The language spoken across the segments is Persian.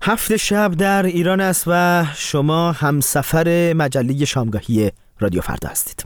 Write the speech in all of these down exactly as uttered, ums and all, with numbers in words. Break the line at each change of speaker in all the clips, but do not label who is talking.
هفت شب در ایران است و شما همسفر مجله شامگاهی رادیو فردا هستید.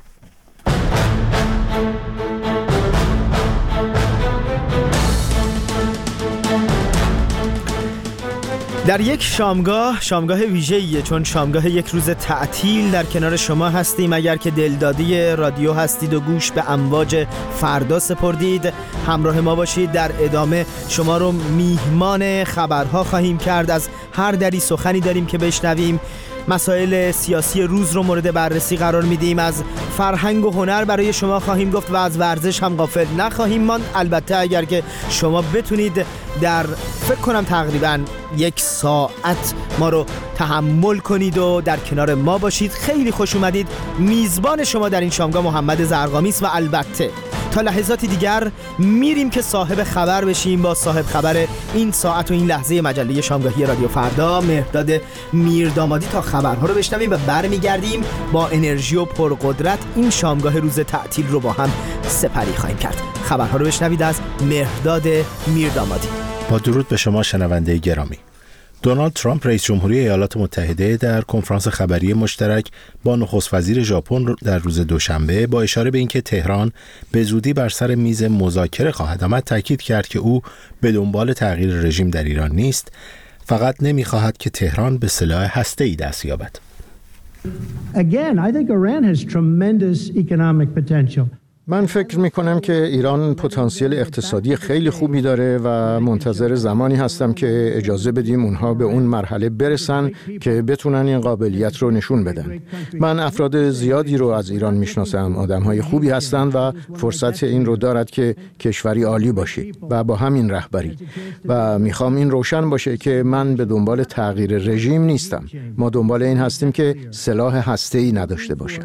در یک شامگاه، شامگاه ویژه‌ایه، چون شامگاه یک روز تعطیل در کنار شما هستیم. اگر که دلدادی رادیو هستید و گوش به امواج فردا سپردید، همراه ما باشید. در ادامه شما رو میهمان خبرها خواهیم کرد. از هر دری سخنی داریم که بشنویم. مسائل سیاسی روز رو مورد بررسی قرار میدیم. از فرهنگ و هنر برای شما خواهیم گفت و از ورزش هم غافل نخواهیم ماند. البته اگر که شما بتونید در فکر کنم تقریبا یک ساعت ما رو تحمل کنید و در کنار ما باشید، خیلی خوش اومدید. میزبان شما در این شامگاه محمد زرقامی است و البته تا لحظاتی دیگر میریم که صاحب خبر بشیم با صاحب خبر این ساعت و این لحظه مجله شامگاهی رادیو فردا، مهرداد میردامادی، تا خبرها رو بشنویم و برمیگردیم با انرژی و پرقدرت این شامگاه روز تعطیل رو با هم سپری خواهیم کرد. خبرها رو بشنوید از مهرداد میردامادی.
با درود به شما شنونده گرامی. دونالد ترامپ رئیس جمهوری ایالات متحده در کنفرانس خبری مشترک با نخست وزیر ژاپن در روز دوشنبه با اشاره به اینکه تهران به زودی بر سر میز مذاکره خواهد آمد تاکید کرد که او به دنبال تغییر رژیم در ایران نیست، فقط نمی‌خواهد که تهران به سلاح هسته‌ای دست یابد.
Again, I think Iran has tremendous economic potential.
من فکر می کنم که ایران پتانسیل اقتصادی خیلی خوبی داره و منتظر زمانی هستم که اجازه بدیم اونها به اون مرحله برسن که بتونن این قابلیت رو نشون بدن. من افراد زیادی رو از ایران میشناسم، آدم‌های خوبی هستن و فرصت این رو دارد که کشوری عالی باشه و با همین رهبری. و میخوام این روشن باشه که من به دنبال تغییر رژیم نیستم. ما دنبال این هستیم که سلاح هسته‌ای نداشته باشه.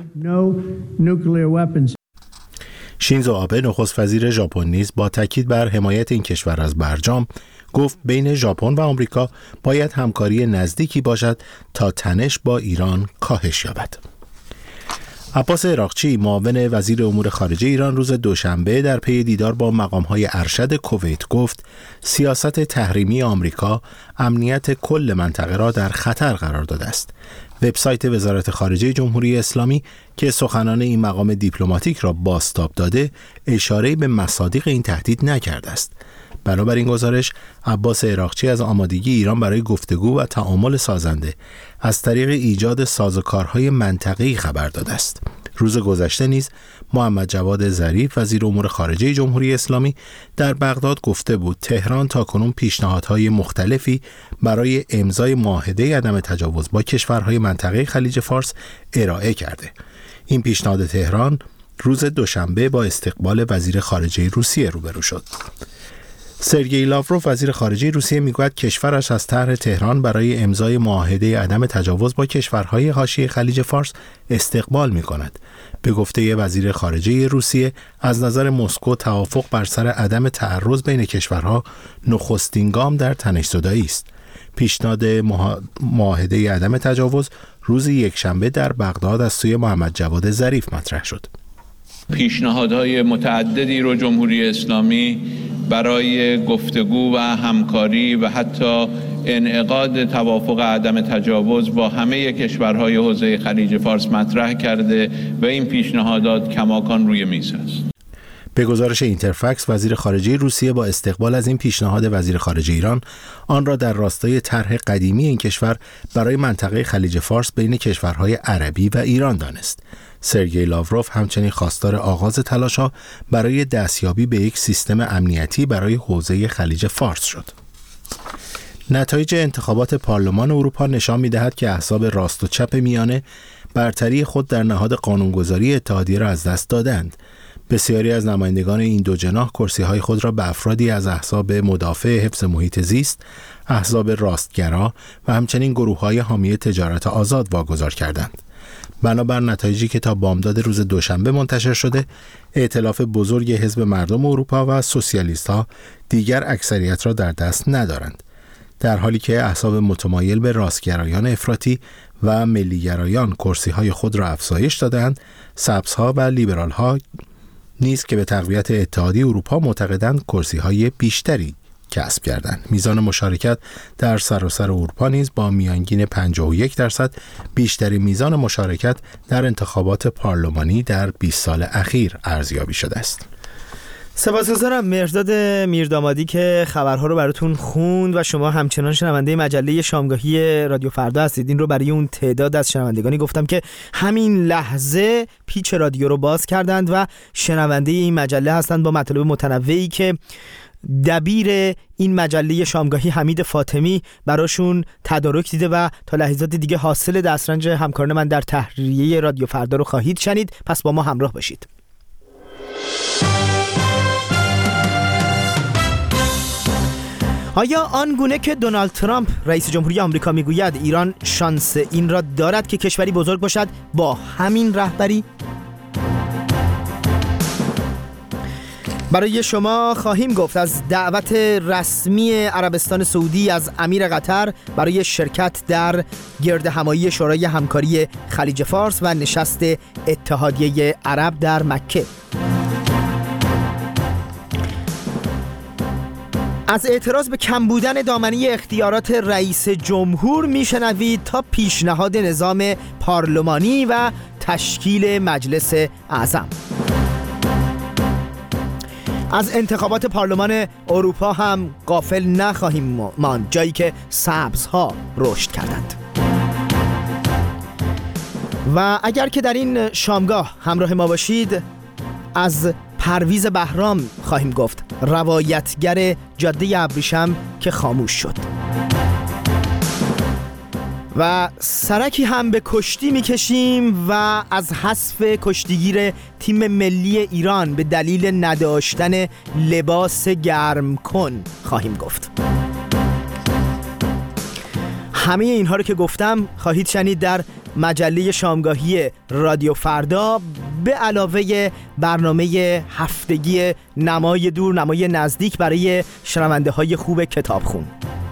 شینزو آبه نخست وزیر ژاپن نیز با تاکید بر حمایت این کشور از برجام گفت بین ژاپن و آمریکا باید همکاری نزدیکی باشد تا تنش با ایران کاهش یابد. عباس عراقچی معاون وزیر امور خارجه ایران روز دوشنبه در پی دیدار با مقام‌های ارشد کویت گفت سیاست تحریمی آمریکا امنیت کل منطقه را در خطر قرار داده است. وبسایت وزارت خارجه جمهوری اسلامی که سخنان این مقام دیپلماتیک را بازتاب داده اشاره به مصادیق این تهدید نکرده است. بنابراین گزارش عباس عراقچی از آمادگی ایران برای گفتگو و تعامل سازنده از طریق ایجاد سازوکارهای منطقه‌ای خبر داده است. روز گذشته نیز محمد جواد ظریف وزیر امور خارجه جمهوری اسلامی در بغداد گفته بود تهران تاکنون پیشنهادهای مختلفی برای امضای معاهده عدم تجاوز با کشورهای منطقه خلیج فارس ارائه کرده. این پیشنهاد تهران روز دوشنبه با استقبال وزیر خارجه روسیه روبرو شد. سرگئی لاوروف وزیر خارجه روسیه میگوید کشورش از طرح تهران برای امضای معاهده عدم تجاوز با کشورهای حاشیه خلیج فارس استقبال می‌کند. به گفته وزیر خارجه روسیه از نظر مسکو توافق بر سر عدم تعرض بین کشورها نخستین گام در تنش‌زدایی است. پیشنهاد معاهده عدم تجاوز روز یکشنبه در بغداد از سوی محمد جواد ظریف مطرح شد.
پیشنهادهای متعددی رو جمهوری اسلامی برای گفتگو و همکاری و حتی انعقاد توافق عدم تجاوز با همه کشورهای حوزه خلیج فارس مطرح کرده و این پیشنهادات کماکان روی میز است.
به گزارش اینترفکس وزیر خارجه روسیه با استقبال از این پیشنهاد وزیر خارجه ایران آن را در راستای طرح قدیمی این کشور برای منطقه خلیج فارس بین کشورهای عربی و ایران دانست. سرگئی لاوروف همچنین خواستار آغاز تلاش‌ها برای دستیابی به یک سیستم امنیتی برای حوزه خلیج فارس شد. نتایج انتخابات پارلمان اروپا نشان می‌دهد که احزاب راست و چپ میانه برتری خود در نهاد قانونگذاری اتحادیه را از دست دادند. بسیاری از نمایندگان این دو جناح کرسی‌های خود را به افرادی از احزاب مدافع حفظ محیط زیست، احزاب راستگرا و همچنین گروه‌های حامی تجارت آزاد واگذار کردند. بنابر نتایجی که تا بامداد روز دوشنبه منتشر شده، ائتلاف بزرگ حزب مردم اروپا و سوسیالیست‌ها دیگر اکثریت را در دست ندارند، در حالی که احزاب متمایل به راستگرایان افراطی و ملیگرایان کرسی‌های خود را افزایش دادند. سبزها و لیبرال‌ها نیز که به تقویت اتحادیه اروپا معتقدند کرسی‌های بیشتری کسب کردند. میزان مشارکت در سراسر اروپا نیز با میانگین پنجاه و یک درصد بیشترین میزان مشارکت در انتخابات پارلمانی در بیست سال اخیر ارزیابی شده است.
سپاسگزارم مهرداد میردامادی که خبرها رو براتون خوند و شما همچنان شنونده مجله شامگاهی رادیو فردا هستید. این رو برای اون تعداد از شنوندگانی گفتم که همین لحظه پیچ رادیو رو باز کردند و شنونده این مجله هستند با مطالب متنوعی که دبیر این مجله شامگاهی حمید فاطمی براشون تدارک دیده و تا لحظات دیگه حاصل دسترنج همکاران من در تهریه رادیو فردا رو خواهید شنید. پس با ما همراه باشید. آیا آنگونه که دونالد ترامپ رئیس جمهوری آمریکا میگوید ایران شانس این را دارد که کشوری بزرگ باشد با همین رهبری؟ برای شما خواهیم گفت از دعوت رسمی عربستان سعودی از امیر قطر برای شرکت در گرد همایی شورای همکاری خلیج فارس و نشست اتحادیه عرب در مکه. از اعتراض به کم بودن دامنه اختیارات رئیس جمهور میشنوید تا پیشنهاد نظام پارلمانی و تشکیل مجلس اعظم. از انتخابات پارلمان اروپا هم غافل نخواهیم ماند، جایی که سبزها رشد کردند. و اگر که در این شامگاه همراه ما باشید، از پرویز بهرام خواهیم گفت، روایتگر جاده ابریشم که خاموش شد. و سرکی هم به کشتی میکشیم و از حذف کشتیگیر تیم ملی ایران به دلیل نداشتن لباس گرم کن خواهیم گفت. همه اینها رو که گفتم خواهید شنید در مجله شامگاهی رادیو فردا، به علاوه برنامه هفتگی نمای دور نمای نزدیک برای شنونده های خوب کتابخون.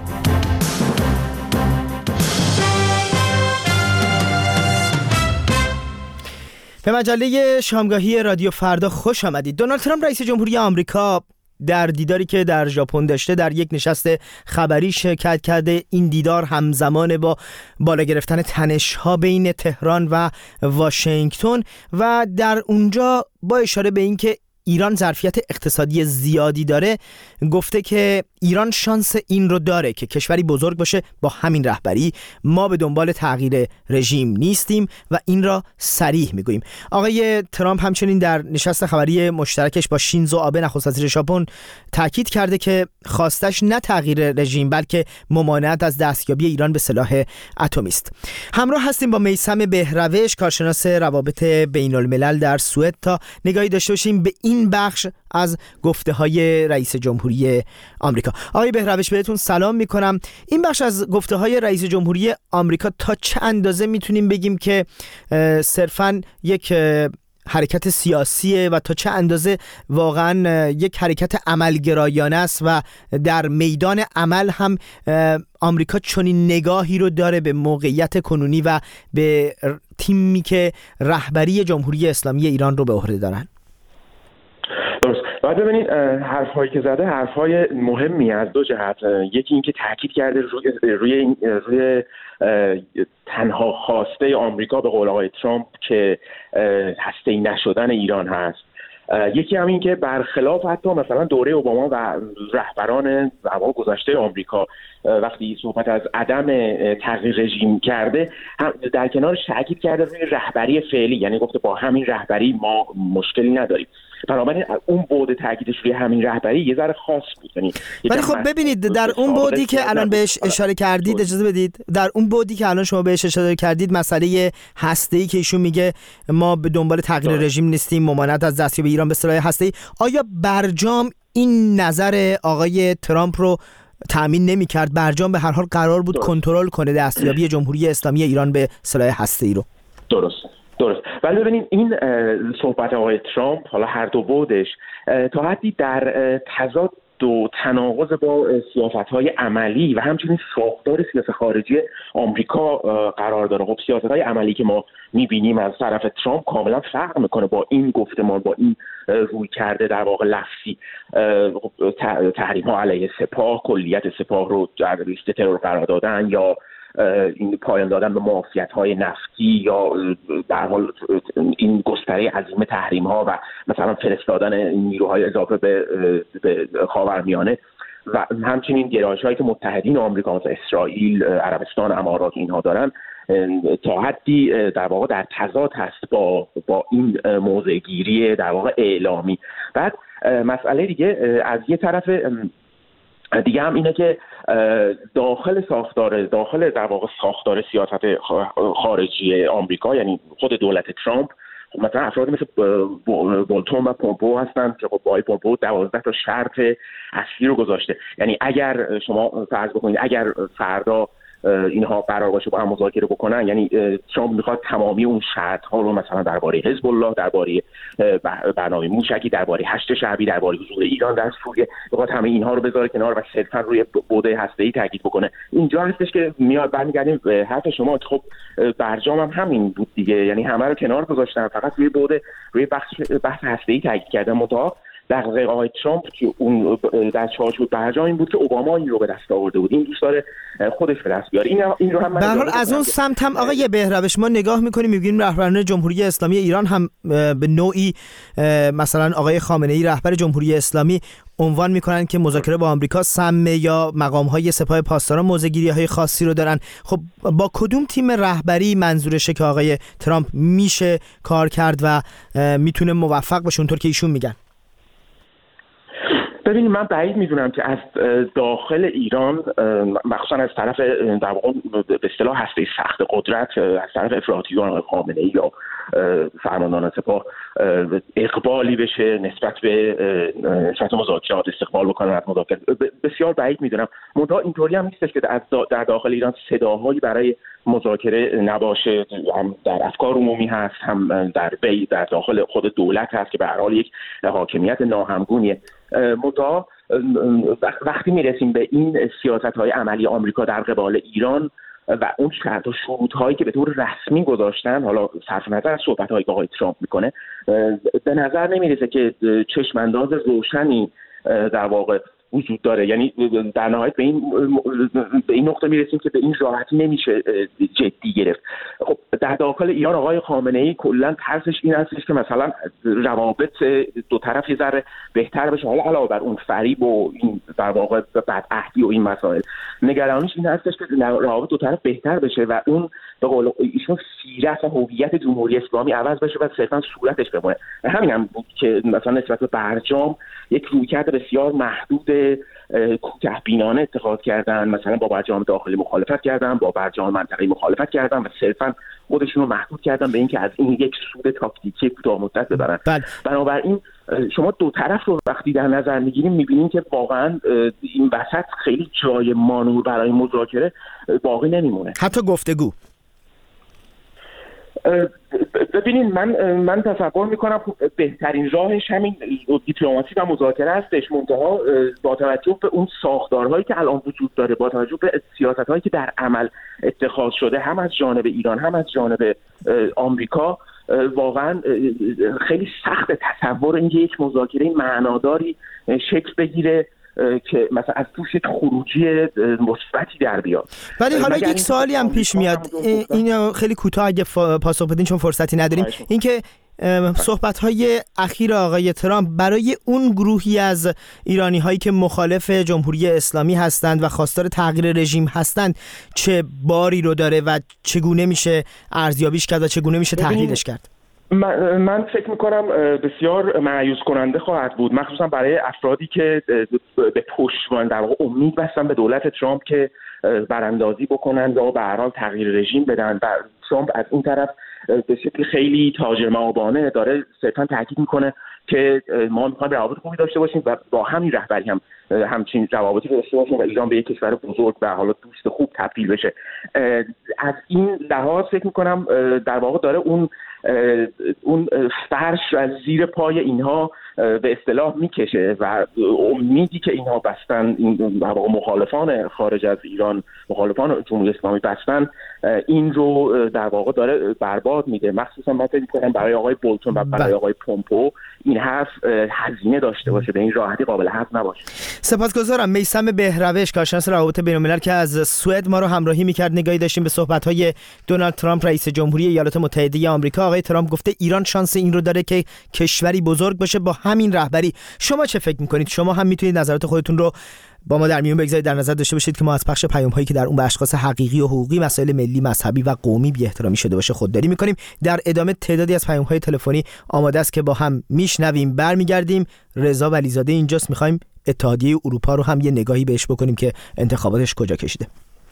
به مجله شامگاهی رادیو فردا خوش آمدید. دونالد ترامپ رئیس جمهوری آمریکا در دیداری که در ژاپن داشته در یک نشست خبری شرکت کرده. این دیدار همزمان با بالا گرفتن تنش‌ها بین تهران و واشنگتن و در اونجا با اشاره به اینکه ایران ظرفیت اقتصادی زیادی داره گفته که ایران شانس این رو داره که کشوری بزرگ باشه با همین رهبری. ما به دنبال تغییر رژیم نیستیم و این را صریح میگوییم. آقای ترامپ همچنین در نشست خبری مشترکش با شینزو آبه نخست وزیر ژاپن تاکید کرده که خواستش نه تغییر رژیم بلکه ممانعت از دستیابی ایران به سلاح اتمی است. همراه هستیم با میثم بهروش، کارشناس روابط بین الملل در سوئد، تا نگاهی داشته باشیم به این بخش از گفته های رئیس جمهوری آمریکا. آقای بهروش بهتون سلام میکنم. این بخش از گفته های رئیس جمهوری آمریکا تا چه اندازه میتونیم بگیم که صرفاً یک حرکت سیاسیه و تا چه اندازه واقعاً یک حرکت عملگرایانه است و در میدان عمل هم آمریکا چنین نگاهی رو داره به موقعیت کنونی و به تیمی که رهبری جمهوری اسلامی ایران رو به عهده دارن؟
درست. بعد ببینید حرف‌هایی که زده حرف‌های مهمی از دو جهت. یکی این که تاکید کرده روی روی روی تنها خواسته آمریکا به قول آقای ترامپ که هسته‌ای نشدن ایران هست. یکی هم این که برخلاف حتی مثلا دوره اوباما و رهبران زمان گذشته آمریکا وقتی صحبت از عدم تغییر رژیم کرده، هم در کنارش تاکید کرده روی رهبری فعلی، یعنی گفته با همین رهبری ما مشکلی نداریم. بنابراین اون بعد تاکیدش روی همین رهبری یه ذره خاص بود. یعنی
ولی خب ببینید در اون بعدی که الان بهش اشاره کردید، اجازه بدید، در اون بعدی که الان شما بهش اشاره کردید، مسئله هسته‌ای که ایشون میگه ما به دنبال تغییر رژیم نیستیم، ممانعت از دستیابی ایران به سلاح هسته‌ای، آیا برجام این نظر آقای ترامپ رو تأمین نمی‌کرد؟ برجام به هر حال قرار بود کنترل کنه دستیابی جمهوری اسلامی ایران به سلاح هسته‌ای رو.
درست. درست. ولی ببینید این صحبت آقای ترامپ، حالا هر دو بعدش، تا حدی در تضاد و تناقض با سیاست‌های عملی و همچنین ساختار سیاست خارجی آمریکا قرار داره. خب سیاست‌های عملی که ما می‌بینیم از طرف ترامپ کاملا فرق می‌کنه با این گفتمان، با این روی کرده در واقع لفظی. تحریم‌ها علیه سپاه، کلیت سپاه رو در لیست ترور قرار دادن یا این پایان دادن به معافیت‌های نفتی یا در حال این گستره عظیم تحریم‌ها و مثلا فرستادن نیروهای اضافه به به خاورمیانه و همچنین گرایش‌هایی که متحدین آمریکا مثل اسرائیل، عربستان، امارات اینها دارن تا حدی در واقع در تضاد هست با با این موضع‌گیری در واقع اعلامی. بعد مسئله دیگه از یه طرف دیگه هم اینه که داخل ساختار داخل در واقع ساختار سیاست خارجی آمریکا، یعنی خود دولت ترامپ، مثلا افرادی مثل بولتون و پومپو هستن که خب آقای پومپو دوازده تا شرط اصلی رو گذاشته. یعنی اگر شما فرض بکنید اگر فردا اینها قرار باشه با هم مذاکره بکنن، یعنی ترامپ میخواد تمامی اون شرط ها رو مثلا درباره حزب الله، درباره برنامه موشکی، درباره هشت شعبی، درباره حضور ایران در سوریه، میخواد همه اینها رو بذاره کنار و صرفا روی بوده هسته‌ای تاکید بکنه. اینجا هستش که میاد برمیگردیم به حرف شما. خب برجام هم همین بود دیگه، یعنی همه رو کنار گذاشتن، فقط روی بوده روی بحث بحث هسته‌ای تاکید کردن. متأ دقیقاً آقای ترامپ که اون در چارچوب برجام این بود که اوباما این رو به دست آورده بود، این دوست داره خودش به دست بیاره. این این رو هم
به هر حال از اون سمت هم آقای بهروش ما نگاه می‌کنیم می‌بینیم رهبران جمهوری اسلامی ایران هم به نوعی مثلا آقای خامنه‌ای رهبر جمهوری اسلامی عنوان می‌کنن که مذاکره با آمریکا سمه یا مقام‌های سپاه پاسداران موضع‌گیری‌های خاصی رو دارن. خب با کدوم تیم رهبری منظورشه که آقای ترامپ میشه کار کرد و میتونه موفق باشه اونطور که ایشون میگن؟
ببینید من بعید میدونم که از داخل ایران، مخصوصا از طرف در واقع به اصطلاح هسته سخت قدرت، از طرف افراطیون خامنه‌ای یا فرماندهان سپاه اقبالی بشه نسبت به نسبت مذاکرات، استقبال بکنن از مذاکرات. بسیار بعید میدونم. منتها اینطوری هم نیستش که در داخل ایران صداهایی برای مذاکره نباشه. هم در افکار عمومی هست، هم در بی در داخل خود دولت هست که به هر حال یک حاکمیت ناهمگونیه. منتها وقتی میرسیم به این سیاست‌های عملی آمریکا در قبال ایران و اون شرط و شروط‌هایی که به طور رسمی گذاشتن، حالا صرف نظر از صحبت‌هایی که آقای ترامپ میکنه، به نظر نمیرسه که چشم‌انداز روشنی در واقع وجود داره. یعنی در نهایت به این به این نقطه میرسیم که به این راحتی نمیشه جدی گرفت. خب در داخل ایران آقای خامنه‌ای کلا ترسش این هستش که مثلا روابط دو طرف یه ذره بهتر بشه، حالا علاوه بر اون فریب و این در واقع بدعهدی و این مسائل، نگرانیش این هستش که روابط دو طرف بهتر بشه و اون به قول ایشون سیرت و هویت جمهوری اسلامی عوض بشه و صرفا صورتش بمونه. همین هم بود که مثلا نسبت به برجام یک رویکرد بسیار محدود کوتاه‌بینانه اتخاذ کردن، مثلا با برجام داخلی مخالفت کردن، با برجام منطقه‌ای مخالفت کردن و صرفا خودشون رو محدود کردن به اینکه از این یک سود تاکتیکی کوتاه مدت ببرن. بنابراین شما دو طرف رو وقتی در نظر میگیریم میبینیم که واقعا این وسط خیلی جای مانور برای مذاکره باقی نمیمونه،
حتی گفتگو.
ببینید من من تصور میکنم بهترین راهش همین دیپلماسی و مذاکره هستش. منتها با توجه به اون ساختارهایی که الان وجود داره، با توجه به سیاستهایی که در عمل اتخاذ شده هم از جانب ایران هم از جانب آمریکا، واقعا خیلی سخت تصور اینکه یک مذاکره معناداری شکل بگیره که مثلا از توش یک خروجی مثبتی در بیاد.
ولی حالا یک سوالی هم پیش میاد، این خیلی کوتاه اگه پاسخ بدین چون فرصتی نداریم، اینکه صحبت‌های اخیر آقای ترامپ برای اون گروهی از ایرانی هایی که مخالف جمهوری اسلامی هستند و خواستار تغییر رژیم هستند چه باری رو داره و چگونه میشه ارزیابیش کرد و چگونه میشه تحلیلش کرد؟
من, من فکر میکنم بسیار مایوس کننده خواهد بود، مخصوصا برای افرادی که به پشتوانه در واقع امید بستن به دولت ترامپ که براندازی بکنند و به هر حال تغییر رژیم بدن. و ترامپ از این طرف به شکل خیلی تاجر مآبانه داره صرفا تاکید میکنه که ما میخوایم روابط خوبی داشته باشیم و با همین رهبری هم همچین روابطی داشته باشیم و ایران به یک کشور بزرگ و حالا دوست خوب تبدیل بشه. از این لحاظ فکر میکنم در واقع داره اون اون فرش از زیر پای اینها به اصطلاح میکشه و امیدی که اینها بستن، این مخالفان خارج از ایران، مخالفان جمهوری اسلامی بستن، این رو در واقع داره برباد میده. مخصوصا من فکر می‌کنم برای آقای بولتون و برای آقای پومپو این حرف هزینه داشته باشه، به این راحتی قابل هضم نباشه.
سپاسگزارم. میثم بهروش، کارشناس روابط بین‌الملل که از سوئد ما رو همراهی می‌کرد. نگاهی داشتیم به صحبت‌های دونالد ترامپ رئیس جمهوری ایالات متحده آمریکا. آقای ترامپ گفته ایران شانس این رو داره که کشوری بزرگ باشه با همین رهبری. شما چه فکر می‌کنید؟ شما هم می‌تونید نظرات خودتون رو با ما در میون بگذارید، در نظر داشته باشید که ما از پخش پیام‌هایی که در اون به اشخاص حقیقی و حقوقی، مسائل ملی، مذهبی و قومی بی‌احترامی شده باشه خودداری می‌کنیم. در ادامه تعدادی از پیام‌های تلفنی آماده است که با هم میشنویم. برمیگردیم. رضا ولیزاده اینجاست. می‌خوایم اتحادیه اروپا رو هم یه نگاهی بهش بکنیم که انتخاباتش کجا کشیده.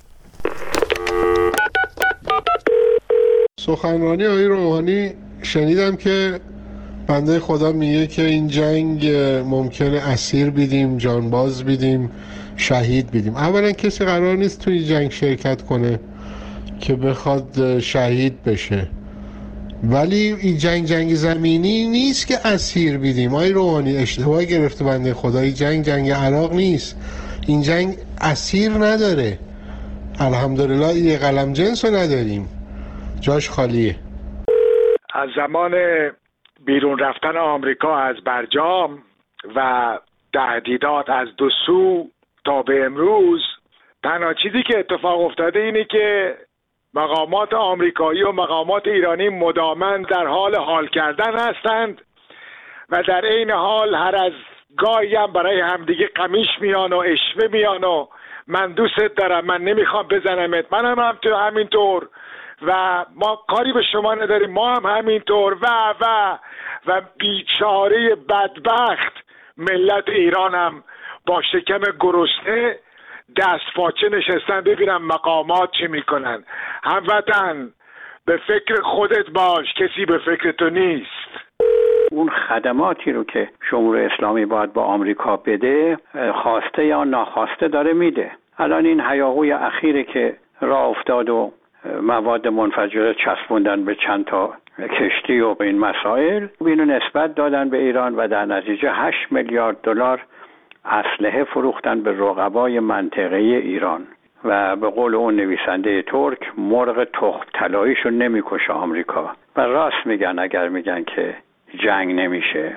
سخنرانی آقای روحانی شنیدم که بنده خدا میگه که این جنگ ممکنه اسیر بیدیم، جانباز بیدیم، شهید بیدیم. اولا کسی قرار نیست توی جنگ شرکت کنه که بخواد شهید بشه، ولی این جنگ جنگ زمینی نیست که اسیر بیدیم. آقای روحانی اشتباه گرفته بنده خدا. این جنگ جنگ عراق نیست. این جنگ اسیر نداره. الحمدلله یه قلم جنس رو نداریم، جاش خالیه.
از زمان بیرون رفتن آمریکا از برجام و تهدیدات از دو سو تا به امروز، تنها چیزی که اتفاق افتاده اینه که مقامات آمریکایی و مقامات ایرانی مداماً در حال حال کردن هستند و در عین حال هر از گاهی هم برای همدیگه قمیش میان و اشوه میان و من دوست دارم، من نمیخوام بزنمت، منم هم تو همینطور و ما کاری به شما نداریم، ما هم همینطور و و و بیچاره بدبخت ملت ایران هم با شکم گرسنه دست پاچه نشستن ببینم مقامات چی میکنن. هموطن به فکر خودت باش، کسی به فکر تو نیست.
اون خدماتی رو که جمهوری اسلامی باید با آمریکا بده، خواسته یا ناخواسته داره میده. الان این هیاهوی اخیری که راه افتاد و مواد منفجره چسبوندن به چند تا کشتی و این مسائل، اینو نسبت دادن به ایران و در نتیجه هشت میلیارد دلار اسلحه فروختن به رقبای منطقه‌ای ایران و به قول اون نویسنده ترک، مرغ تخم طلاییشو نمیکشه آمریکا. و راست میگن اگر میگن که جنگ نمیشه.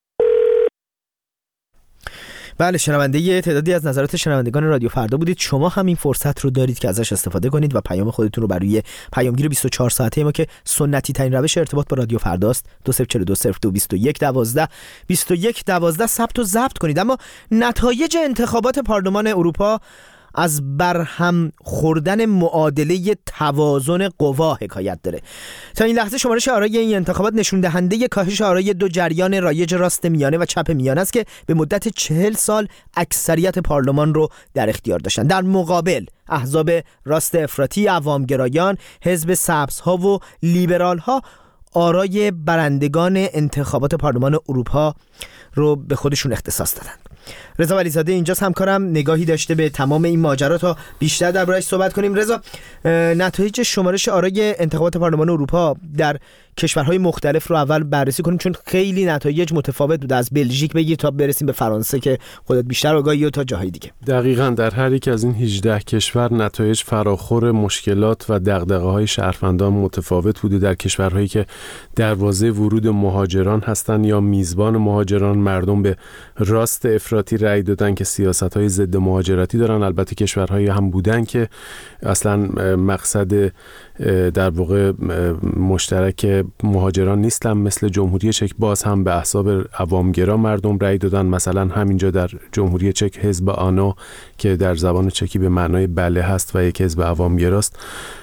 بله، شنونده یه تعدادی از نظرات شنوندگان رادیو فردا بودید. شما هم این فرصت رو دارید که ازش استفاده کنید و پیام خودتون رو برای پیامگیر بیست و چهار ساعته ما که سنتی ترین روش ارتباط با رادیو فرداست دو صفر چهار دو صفر دو بیست و یک دوازده بیست و یک دوازده ثبت و ضبط کنید. اما نتایج انتخابات پارلمان اروپا از برهم خوردن معادله توازن قوا حکایت داره. تا این لحظه شمارش آرای این انتخابات نشون دهنده کاهش آرای دو جریان رایج راست میانه و چپ میانه است که به مدت چهل سال اکثریت پارلمان رو در اختیار داشتن. در مقابل احزاب راست افراطی، عوامگرایان، حزب سبزها و لیبرالها آرای برندگان انتخابات پارلمان اروپا رو به خودشون اختصاص دادن. رضا ولیزاده اینجاست، همکارم، نگاهی داشته به تمام این ماجرا تا بیشتر درباره‌اش صحبت کنیم. رضا، نتایج شمارش آرای انتخابات پارلمان اروپا در کشورهای مختلف رو اول بررسی کنیم، چون خیلی نتایج متفاوت بود. از بلژیک بگیر تا برسیم به فرانسه که خودت بیشتر آگاهی و تا جاهای دیگه.
دقیقاً در هر یک از این هجده کشور نتایج فراخور مشکلات و دغدغه‌های شهروندان متفاوت بوده. در کشورهایی که دروازه ورود مهاجران هستند یا میزبان مهاجران، مردم به راست افراطی رأی دادن که سیاست‌های ضد مهاجرتی دارن. البته کشورهایی هم بودن که اصلاً مقصد در واقع مشترک مهاجران نیستن، مثل جمهوری چک باز هم به احزاب عوامگرا مردم رأی دادن. مثلا همینجا در جمهوری چک حزب آنا که در زبان چکی به معنای بله هست و یک حزب عوامگراست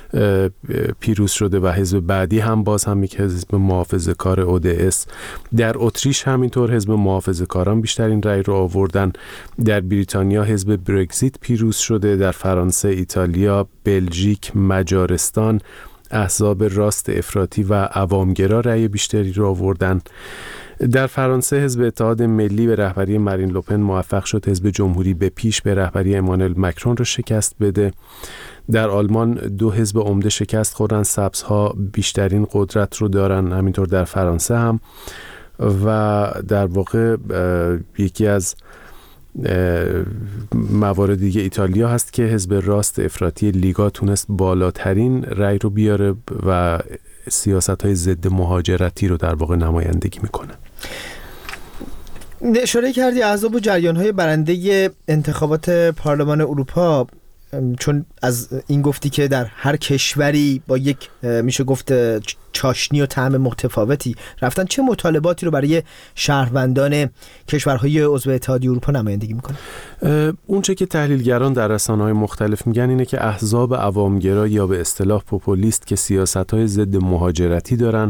پیروز شده و حزب بعدی هم باز هم یک حزب محافظه‌کار او دی اس. در اتریش همینطور حزب محافظه‌کاران بیشترین رأی رو آوردن. در بریتانیا حزب برگزیت پیروز شده. در فرانسه، ایتالیا، بلژیک، مجارستان احزاب راست افراطی و عوامگرا رأی بیشتری رو آوردن. در فرانسه حزب اتحاد ملی به رهبری مارین لوپن موفق شد حزب جمهوری به پیش به رهبری امانوئل مکرون رو شکست بده. در آلمان دو حزب عمده شکست خوردن، سبزها بیشترین قدرت رو دارن، همینطور در فرانسه هم. و در واقع یکی از موارد دیگه ایتالیا هست که حزب راست افراطی لیگا تونست بالاترین رأی رو بیاره و سیاست‌های ضد مهاجرتی رو در واقع نمایندگی میکنه.
اشاره کردی احزاب و جریان‌های برنده انتخابات پارلمان اروپا، چون از این گفتی که در هر کشوری با یک میشه گفت چاشنی و طعم متفاوتی رفتن، چه مطالباتی رو برای شهروندان کشورهای عضو اتحادیه اروپا نمایندگی میکنه؟
اون چه که تحلیلگران در رسانه‌های مختلف میگن اینه که احزاب عوامگرا یا به اصطلاح پوپولیست که سیاست‌های ضد مهاجرتی دارن،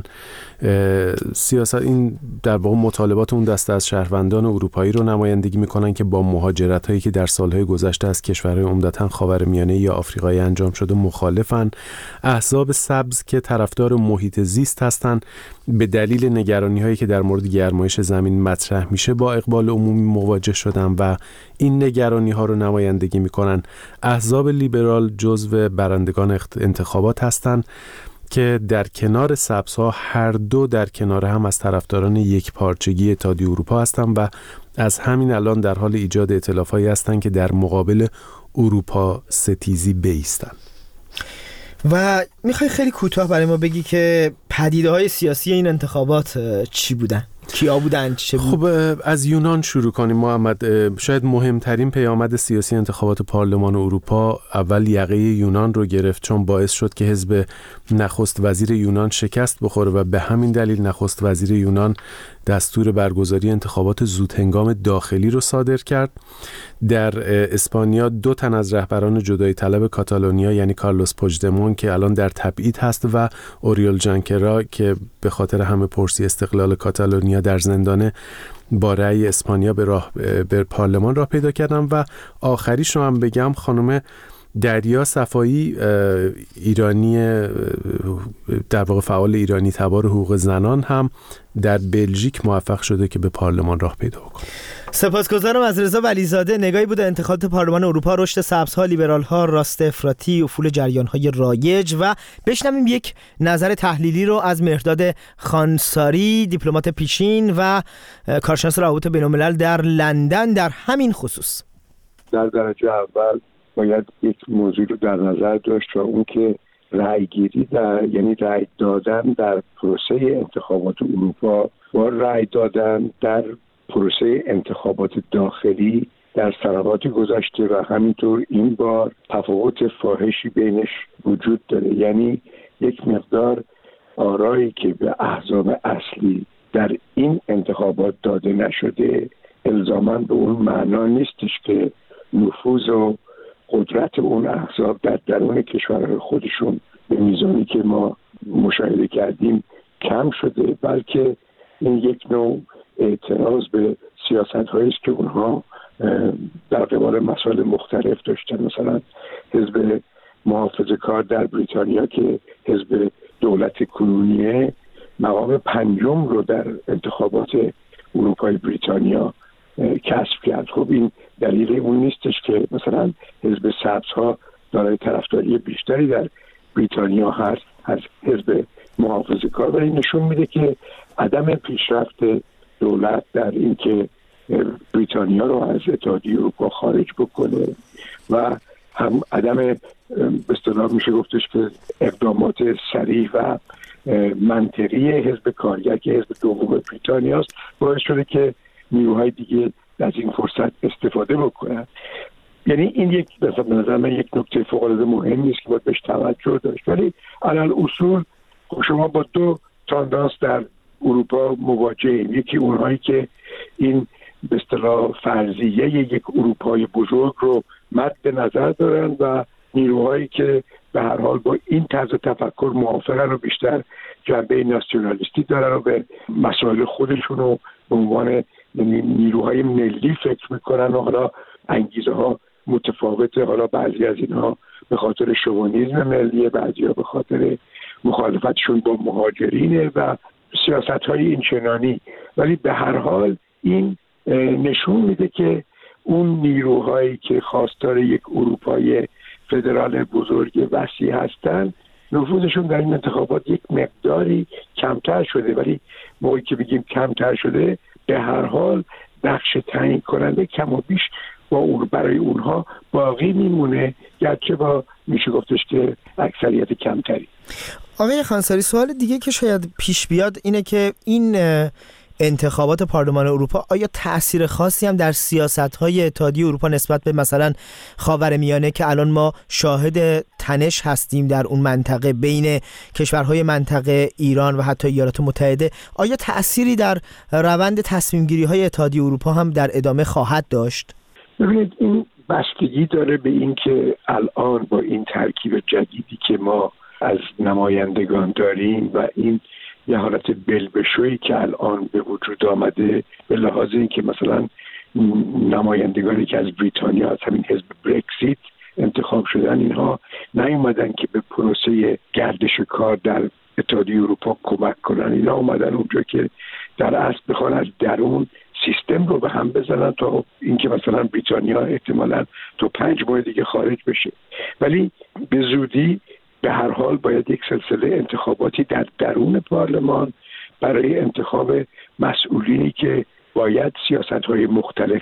سیاست این در واقع مطالبات اون دسته از شهروندان اروپایی رو نمایندگی میکنن که با مهاجرت‌هایی که در سالهای گذشته از کشورهای عمدتاً خاورمیانه یا آفریقایی انجام شده مخالفن. احزاب سبز که طرفدار محیط زیست هستند به دلیل نگرانی‌هایی که در مورد گرمایش زمین مطرح میشه با اقبال عمومی مواجه شدن و این نگرانی‌ها رو نمایندگی میکنن. احزاب لیبرال جزو برندگان انتخابات هستند که در کنار سبزها هر دو در کنار هم از طرفداران یک پارچگی اتحادیه اروپا هستند و از همین الان در حال ایجاد ائتلافایی هستند که در مقابل اروپا ستیزی بایستند.
و میخوای خیلی کوتاه برای ما بگی که پدیده‌های سیاسی این انتخابات چی بودن؟ کیا بودن؟ چه بود؟
خب از یونان شروع کنیم محمد. شاید مهمترین پیامد سیاسی انتخابات پارلمان اروپا اول یقه یونان رو گرفت، چون باعث شد که حزب نخست وزیر یونان شکست بخوره و به همین دلیل نخست وزیر یونان دستور برگزاری انتخابات زودهنگام داخلی رو صادر کرد. در اسپانیا دو تن از رهبران جدایی طلب کاتالونیا یعنی کارلوس پوژدمون که الان در تبعید هست و اوریول جانکرا که به خاطر همه پرسی استقلال کاتالونیا در زندانه با رأی اسپانیا به راه به پارلمان راه پیدا کردن. و آخریش رو هم بگم خانم دریا صفایی ایرانی در واقع فعال ایرانی تبار حقوق زنان هم در بلژیک موفق شده که به پارلمان راه پیدا کنه.
سپاسگزارم از رضا ولیزاده. نگاهی بوده انتخابات پارلمان اروپا، رشد سبزها، لیبرالها، راست افراطی، افول جریان‌های رایج. و بشنویم یک نظر تحلیلی رو از مهرداد خانساری، دیپلمات پیشین و کارشناس روابط بین‌الملل در لندن در همین خصوص.
در درجه اول باید یک موضوع رو در نظر داشت و اون که رأی گیری در یعنی رأی دادن در پروسه انتخابات اروپا با رأی دادن در پروسه انتخابات داخلی در سنوات گذشته و همینطور این بار تفاوت فاحشی بینش وجود داره. یعنی یک مقدار آرایی که به احزاب اصلی در این انتخابات داده نشده الزاماً به اون معنا نیستش که نفوذ و قدرت اون احزاب در درون کشورهای خودشون به میزانی که ما مشاهده کردیم کم شده، بلکه این یک نوع اعتراض به سیاست‌هایی است که اونها در قبال مسائل مختلف داشتن. مثلا حزب محافظه‌کار در بریتانیا که حزب دولت کنونیه مقام پنجم رو در انتخابات اروپای بریتانیا کسب کرد. خب این دلیل اون نیستش که مثلا حزب سبزها دارای طرفداری بیشتری در بریتانیا هست از حزب محافظه‌کار، ولی نشون میده که عدم پیشرفت دولت در اینکه بریتانیا رو از اتحادیه اروپا خارج بکنه و هم عدم به اصطلاح میشه گفتش که اقدامات صریح و منطقی حزب کارگر که حزب دوم بریتانیا است باعث شده که نیروهای دیگه از این فرصت استفاده بکنن. یعنی این یک به نظر من یک نکته فوق‌العاده مهمی است که باید بهش توجه داشت. ولی علل اصول شما با دو تاندانس در اروپا مواجهیم. یکی اونهایی که این به اصطلاح فرضیه یک اروپای بزرگ رو مد نظر دارن و نیروهایی که به هر حال با این طرز تفکر موافقن و بیشتر جنبه ناسیونالیستی دارن و به مسائل خودشون رو به عنوان نیروهای ملی فکر میکنن و حالا انگیزه ها متفاوته. حالا بعضی از اینها به خاطر شوونیسم ملی، بعضی ها به خاطر مخالفتشون با مهاجرینه و سیاست های این چنانی. ولی به هر حال این نشون میده که اون نیروهایی که خواستار یک اروپای فدرال بزرگ وسیع هستن نفوذشون در این انتخابات یک مقداری کمتر شده، ولی موقعی که بگیم کمتر شده به هر حال نقش تعیین کننده کم و بیش با اون برای اونها باقی میمونه، گرچه با میشه گفتش که اکثریت کمتری.
آقای خانساری، سوال دیگه که شاید پیش بیاد اینه که این انتخابات پارلمان اروپا آیا تأثیر خاصی هم در سیاست‌های اتحادیه اروپا نسبت به مثلا خاورمیانه که الان ما شاهد تنش هستیم در اون منطقه بین کشورهای منطقه، ایران و حتی ایالات متحده، آیا تأثیری در روند تصمیم گیری های اتحادیه اروپا هم در ادامه خواهد داشت؟
ببینید این بستگی داره به این که الان با این ترکیب جدیدی که ما از نمایندگان داریم و این یه حالت بلبشویی که الان به وجود آمده به لحاظ این که مثلا نمایندگانی که از بریتانیا از همین حزب برکزیت انتخاب شدن، اینها نیومدن که به پروسه گردش کار در اتحادیه اروپا کمک کنن، اینا اومدن اونجا که در اصل بخوان از درون سیستم رو به هم بزنن تا اینکه مثلا بریتانیا احتمالاً تا پنج ماه دیگه خارج بشه. ولی به زودی به هر حال باید یک سلسله انتخاباتی در درون پارلمان برای انتخاب مسئولینی که باید سیاست‌های مختلف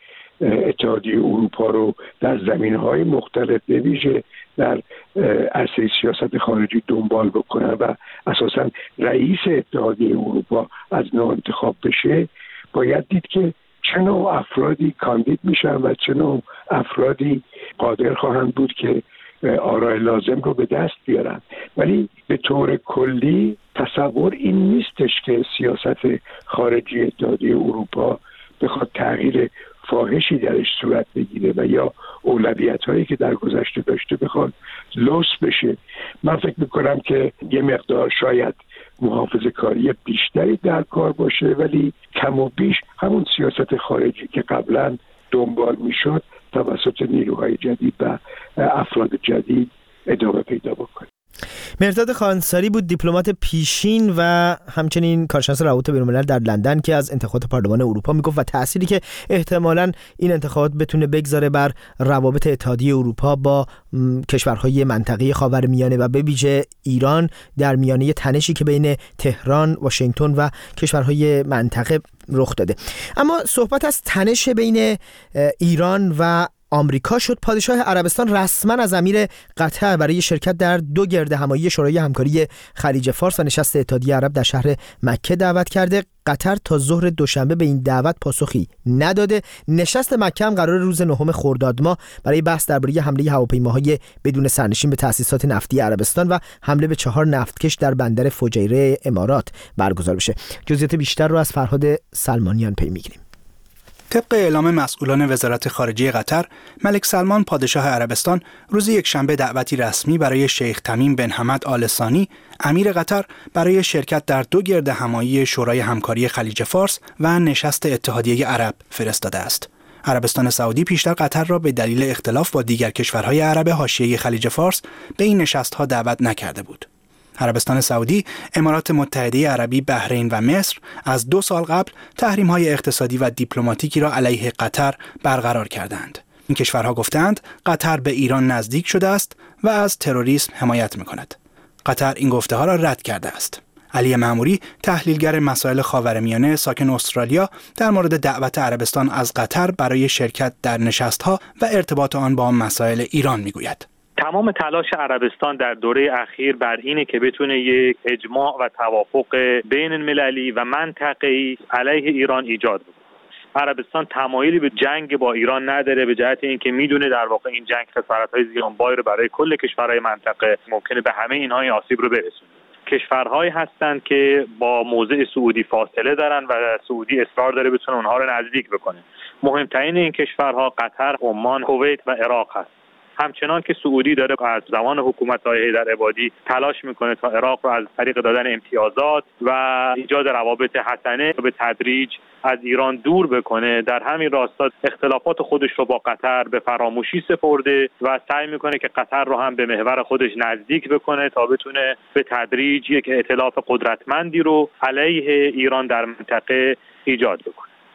اتحادیه اروپا رو در زمینه‌های مختلف بویژه در عرصه سیاست خارجی دنبال بکنن و اساساً رئیس اتحادیه اروپا از نوع انتخاب بشه، باید دید که چه نوع افرادی کاندید میشن و چه نوع افرادی قادر خواهند بود که آرای لازم رو به دست بیارن. ولی به طور کلی تصور این نیستش که سیاست خارجی اتحادیه اروپا بخواد تغییر فاحشی درش صورت بگیره و یا اولویت هایی که در گذشته داشته بخواد لوس بشه. من فکر میکنم که یه مقدار شاید محافظه کاری بیشتری در کار باشه، ولی کم و بیش همون سیاست خارجی که قبلا دنبال میشد توسط نیروهای جدید و افراد جدید ادامه پیدا بکنه.
مرداد خانساری بود، دیپلمات پیشین و همچنین کارشناس روابط بین‌الملل در لندن که از انتخابات پارلمان اروپا میگفت و تأثیری که احتمالاً این انتخابات بتونه بگذاره بر روابط اتحادیه اروپا با کشورهای منطقه خاورمیانه و به ویژه ایران در میانه تنشی که بین تهران، واشنگتن و کشورهای منطقه رخ داده. اما صحبت از تنش بین ایران و آمریکا شد. پادشاه عربستان رسما از امیر قطر برای شرکت در دو گرد همایی شورای همکاری خلیج فارس و نشست اتحادیه عرب در شهر مکه دعوت کرده. قطر تا ظهر دوشنبه به این دعوت پاسخی نداده. نشست مکه هم قرار روز نهم خرداد ماه برای بحث درباره حمله هواپیماهای بدون سرنشین به تأسیسات نفتی عربستان و حمله به چهار نفتکش در بندر فجیره امارات برگزار بشه. جزئیات بیشتر رو از فرهاد سلمانیان پی میگیریم.
طبق اعلام مسئولان وزارت خارجه قطر، ملک سلمان پادشاه عربستان روز یکشنبه دعوتی رسمی برای شیخ تمیم بن حمد آل ثانی امیر قطر برای شرکت در دو گرد همایی شورای همکاری خلیج فارس و نشست اتحادیه عرب فرستاده است. عربستان سعودی پیشتر قطر را به دلیل اختلاف با دیگر کشورهای عرب حاشیه خلیج فارس به این نشست‌ها دعوت نکرده بود. عربستان سعودی، امارات متحده عربی، بحرین و مصر از دو سال قبل تحریم‌های اقتصادی و دیپلماتیکی را علیه قطر برقرار کردند. این کشورها گفتند قطر به ایران نزدیک شده است و از تروریسم حمایت می‌کند. قطر این گفته‌ها را رد کرده است. علی معموری، تحلیلگر مسائل خاورمیانه ساکن استرالیا، در مورد دعوت عربستان از قطر برای شرکت در نشست‌ها و ارتباط آن با مسائل ایران می‌گوید.
تمام تلاش عربستان در دوره اخیر بر اینه که بتونه یک اجماع و توافق بین المللی و منطقه‌ای علیه ایران ایجاد بکنه. عربستان تمایلی به جنگ با ایران نداره، به جهت اینکه میدونه در واقع این جنگ خسارت‌های زیانباری رو برای کل کشورهای منطقه ممکنه به همه اینها این آسیب رو برسونه. کشورهایی هستند که با موضع سعودی فاصله دارن و سعودی اصرار داره بتونه اونها رو نزدیک بکنه. مهمترین این کشورها قطر، عمان، کویت و عراق هست. همچنان که سعودی داره از زمان حکومت‌های حیدر عبادی تلاش میکنه تا عراق رو از طریق دادن امتیازات و ایجاد روابط حسنه به تدریج از ایران دور بکنه، در همین راستا اختلافات خودش رو با قطر به فراموشی سپرده و سعی میکنه که قطر رو هم به محور خودش نزدیک بکنه تا بتونه به تدریج یک ائتلاف قدرتمندی رو علیه ایران در منطقه ایجاد بکنه.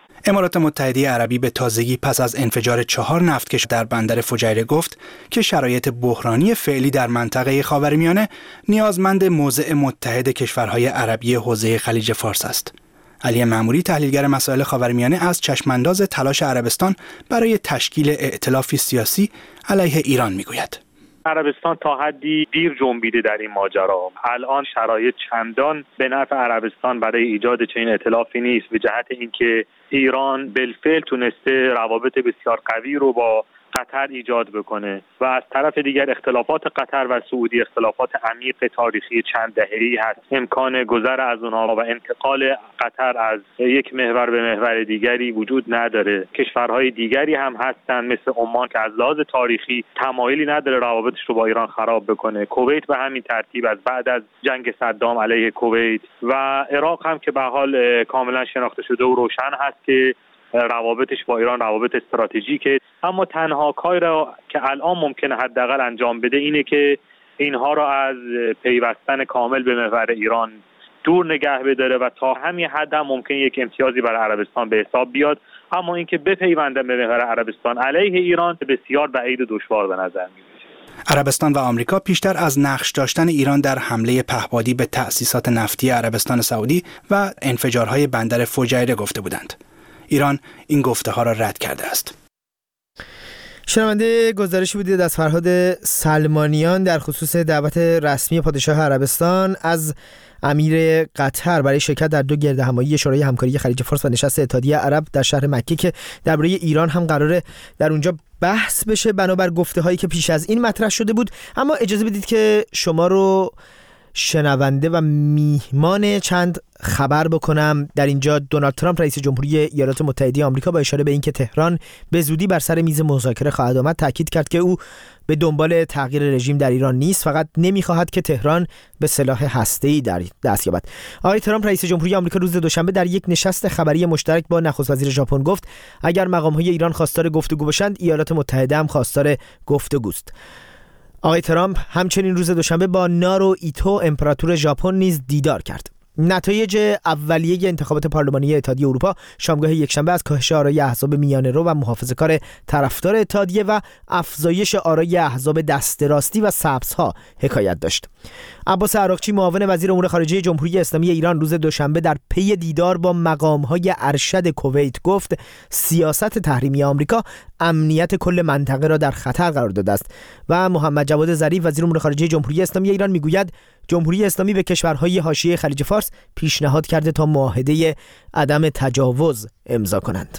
امارات متحده عربی به تازگی پس از انفجار چهار نفتکش در بندر فجیره گفت که شرایط بحرانی فعلی در منطقه خاورمیانه نیازمند موضع متحد کشورهای عربی حوزه خلیج فارس است. علی مأموری تحلیلگر مسائل خاورمیانه از چشمانداز تلاش عربستان برای تشکیل ائتلافی سیاسی علیه ایران میگوید.
عربستان تا حدی دیر جنبیده در این ماجرا. الان شرایط چندان به نفع عربستان برای ایجاد چنین ائتلافی نیست، به جهت اینکه ایران بالفعل تونسته روابط بسیار قوی رو با قطر ایجاد بکنه و از طرف دیگر اختلافات قطر و سعودی اختلافات عمیق تاریخی چند دهه‌ای هست. امکان گذر از اونها و انتقال قطر از یک محور به محور دیگری وجود نداره. کشورهای دیگری هم هستن مثل عمان که از لحاظ تاریخی تمایلی نداره روابطش رو با ایران خراب بکنه. کویت به همین ترتیب از بعد از جنگ صدام علیه کویت و عراق هم که به حال کاملا شناخته شده و روشن هست که روابطش با ایران روابط استراتژیکه. اما تنها کاری را که الان ممکنه حداقل انجام بده اینه که اینها را از پیوستن کامل به محور ایران دور نگه بداره و تا همین حد هم ممکنه یک امتیازی برای عربستان به حساب بیاد، اما اینکه بپیوندن به محور عربستان علیه ایران بسیار بعید و دشوار به نظر میاد.
عربستان و آمریکا پیشتر از نقش داشتن ایران در حمله پهپادی به تأسیسات نفتی عربستان سعودی و انفجارهای بندر فجیره گفته بودند. ایران این گفته ها را رد کرده است.
شنونده گزارشی بودید از فرهاد سلمانیان در خصوص دعوت رسمی پادشاه عربستان از امیر قطر برای شرکت در دو گردهمایی شورای همکاری خلیج فارس و نشست اتحادیه عرب در شهر مکه که درباره ایران هم قراره در اونجا بحث بشه بنابر گفته هایی که پیش از این مطرح شده بود. اما اجازه بدید که شما رو شنونده و میهمان چند خبر بکنم. در اینجا دونالد ترامپ رئیس جمهوری ایالات متحده آمریکا با اشاره به اینکه تهران به زودی بر سر میز مذاکره خواهد آمد تاکید کرد که او به دنبال تغییر رژیم در ایران نیست، فقط نمیخواهد که تهران به سلاح هسته‌ای در دست یابد. آقای ترامپ رئیس جمهوری آمریکا روز دوشنبه در یک نشست خبری مشترک با نخست وزیر ژاپن گفت اگر مقام‌های ایران خواستار گفتگو باشند ایالات متحده هم خواستار گفتگوست. آقای ترامپ همچنین روز دوشنبه با نارو ایتو امپراتور ژاپن نیز دیدار کرد. نتایج اولیه انتخابات پارلمانی اتحادیه اروپا شامگاه یکشنبه از کاهش آرای احزاب میانه‌رو و محافظه‌کار طرفدار اتحادیه و افزایش آرای احزاب دست راستی و سبزها حکایت داشت. عباس عراقچی معاون وزیر امور خارجه جمهوری اسلامی ایران روز دوشنبه در پی دیدار با مقام‌های ارشد کویت گفت سیاست تحریمی آمریکا امنیت کل منطقه را در خطر قرار داده است و محمد جواد ظریف وزیر امور خارجه جمهوری اسلامی ایران میگوید جمهوری اسلامی به کشورهای حاشیه خلیج فارس پیشنهاد کرده تا معاهده عدم تجاوز امضا کنند.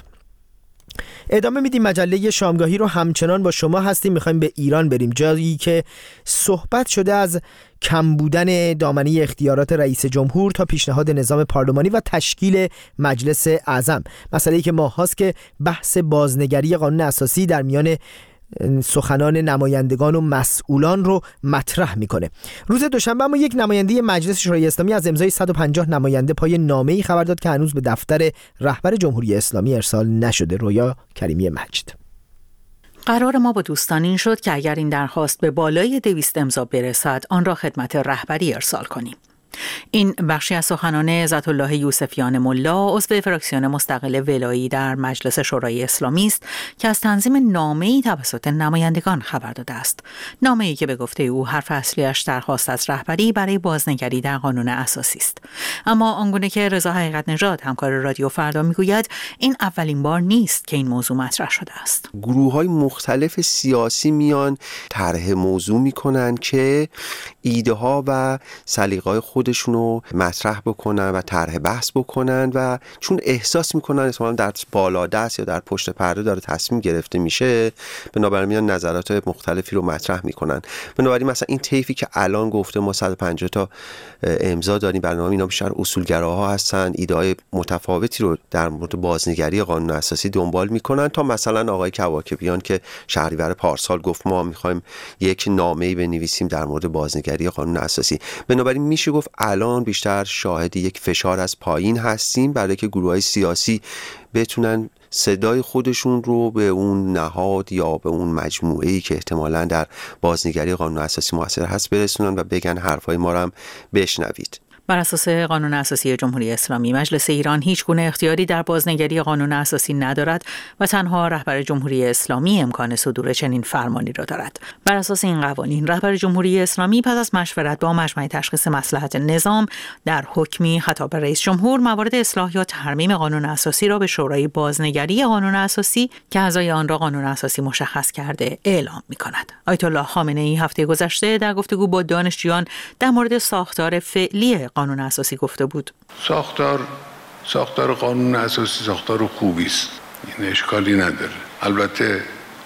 ادامه میدیم مجله شامگاهی رو، همچنان با شما هستیم. میخوایم به ایران بریم، جایی که صحبت شده از کم بودن دامنه اختیارات رئیس جمهور تا پیشنهاد نظام پارلمانی و تشکیل مجلس اعظم. مسئله‌ای که ماهاست که بحث بازنگری قانون اساسی در میان سخنان نمایندگان و مسئولان رو مطرح میکنه. روز دوشنبه اما یک نماینده مجلس شورای اسلامی از امضای صد و پنجاه نماینده پای نامه‌ای خبر داد که هنوز به دفتر رهبر جمهوری اسلامی ارسال نشده. رویا کریمی مجد:
قرار ما با دوستان این شد که اگر این درخواست به بالای دویست امضا برسد آن را خدمت رهبری ارسال کنیم. این بخشی از سخنان عزت الله یوسفیان ملا عضو فراکسیون مستقل ولایی در مجلس شورای اسلامی است که از تنظیم نامه‌ای توسط نمایندگان خبر داده است. نامه‌ای که به گفته او حرف اصلیش درخواست از رهبری برای بازنگری در قانون اساسی است. اما آنگونه که رضا حقیقت نژاد همکار رادیو فردا میگوید این اولین بار نیست که این موضوع مطرح شده است.
گروه‌های مختلف سیاسی میان طرح موضوع میکنن که ایده ها و سلیقه‌های خودشون رو مطرح بکنن و طرح بحث بکنن و چون احساس میکنن احتمالاً در بالادست یا در پشت پرده داره تصمیم گرفته میشه، بنابراین میان نظرات مختلفی رو مطرح میکنن. بنابراین مثلا این طیفی که الان گفته ما صد و پنجاه تا امضا داریم، برنامه اینا بیشتر اصولگراها هستن، ایده‌های متفاوتی رو در مورد بازنگری قانون اساسی دنبال میکنن، تا مثلا آقای کواکبیان که شهریور پارسال گفت ما میخوایم یک نامه‌ای بنویسیم در مورد بازنگری قانون اساسی. بنابراین میشه گفت الان بیشتر شاهد یک فشار از پایین هستیم برای که گروه‌های سیاسی بتونن صدای خودشون رو به اون نهاد یا به اون مجموعه‌ای که احتمالاً در بازنگری قانون اساسی موثر هست برسونن و بگن حرفای ما رو هم بشنوید.
بر اساس قانون اساسی جمهوری اسلامی مجلس ایران هیچ گونه اختیاری در بازنگری قانون اساسی ندارد و تنها رهبر جمهوری اسلامی امکان صدور چنین فرمانی را دارد. بر اساس این قوانین رهبر جمهوری اسلامی پس از مشورت با مجمع تشخیص مصلحت نظام در حکمی خطاب رئیس جمهور موارد اصلاح یا ترمیم قانون اساسی را به شورای بازنگری قانون اساسی که اعضای آن را قانون اساسی مشخص کرده اعلام می‌کند. آیت الله خامنه‌ای هفته گذشته در گفتگو با دانشجویان در مورد ساختار فعلی قانون اساسی گفته بود.
ساختار ساختار قانون اساسی ساختار خوبی است. این اشکالی نداره. البته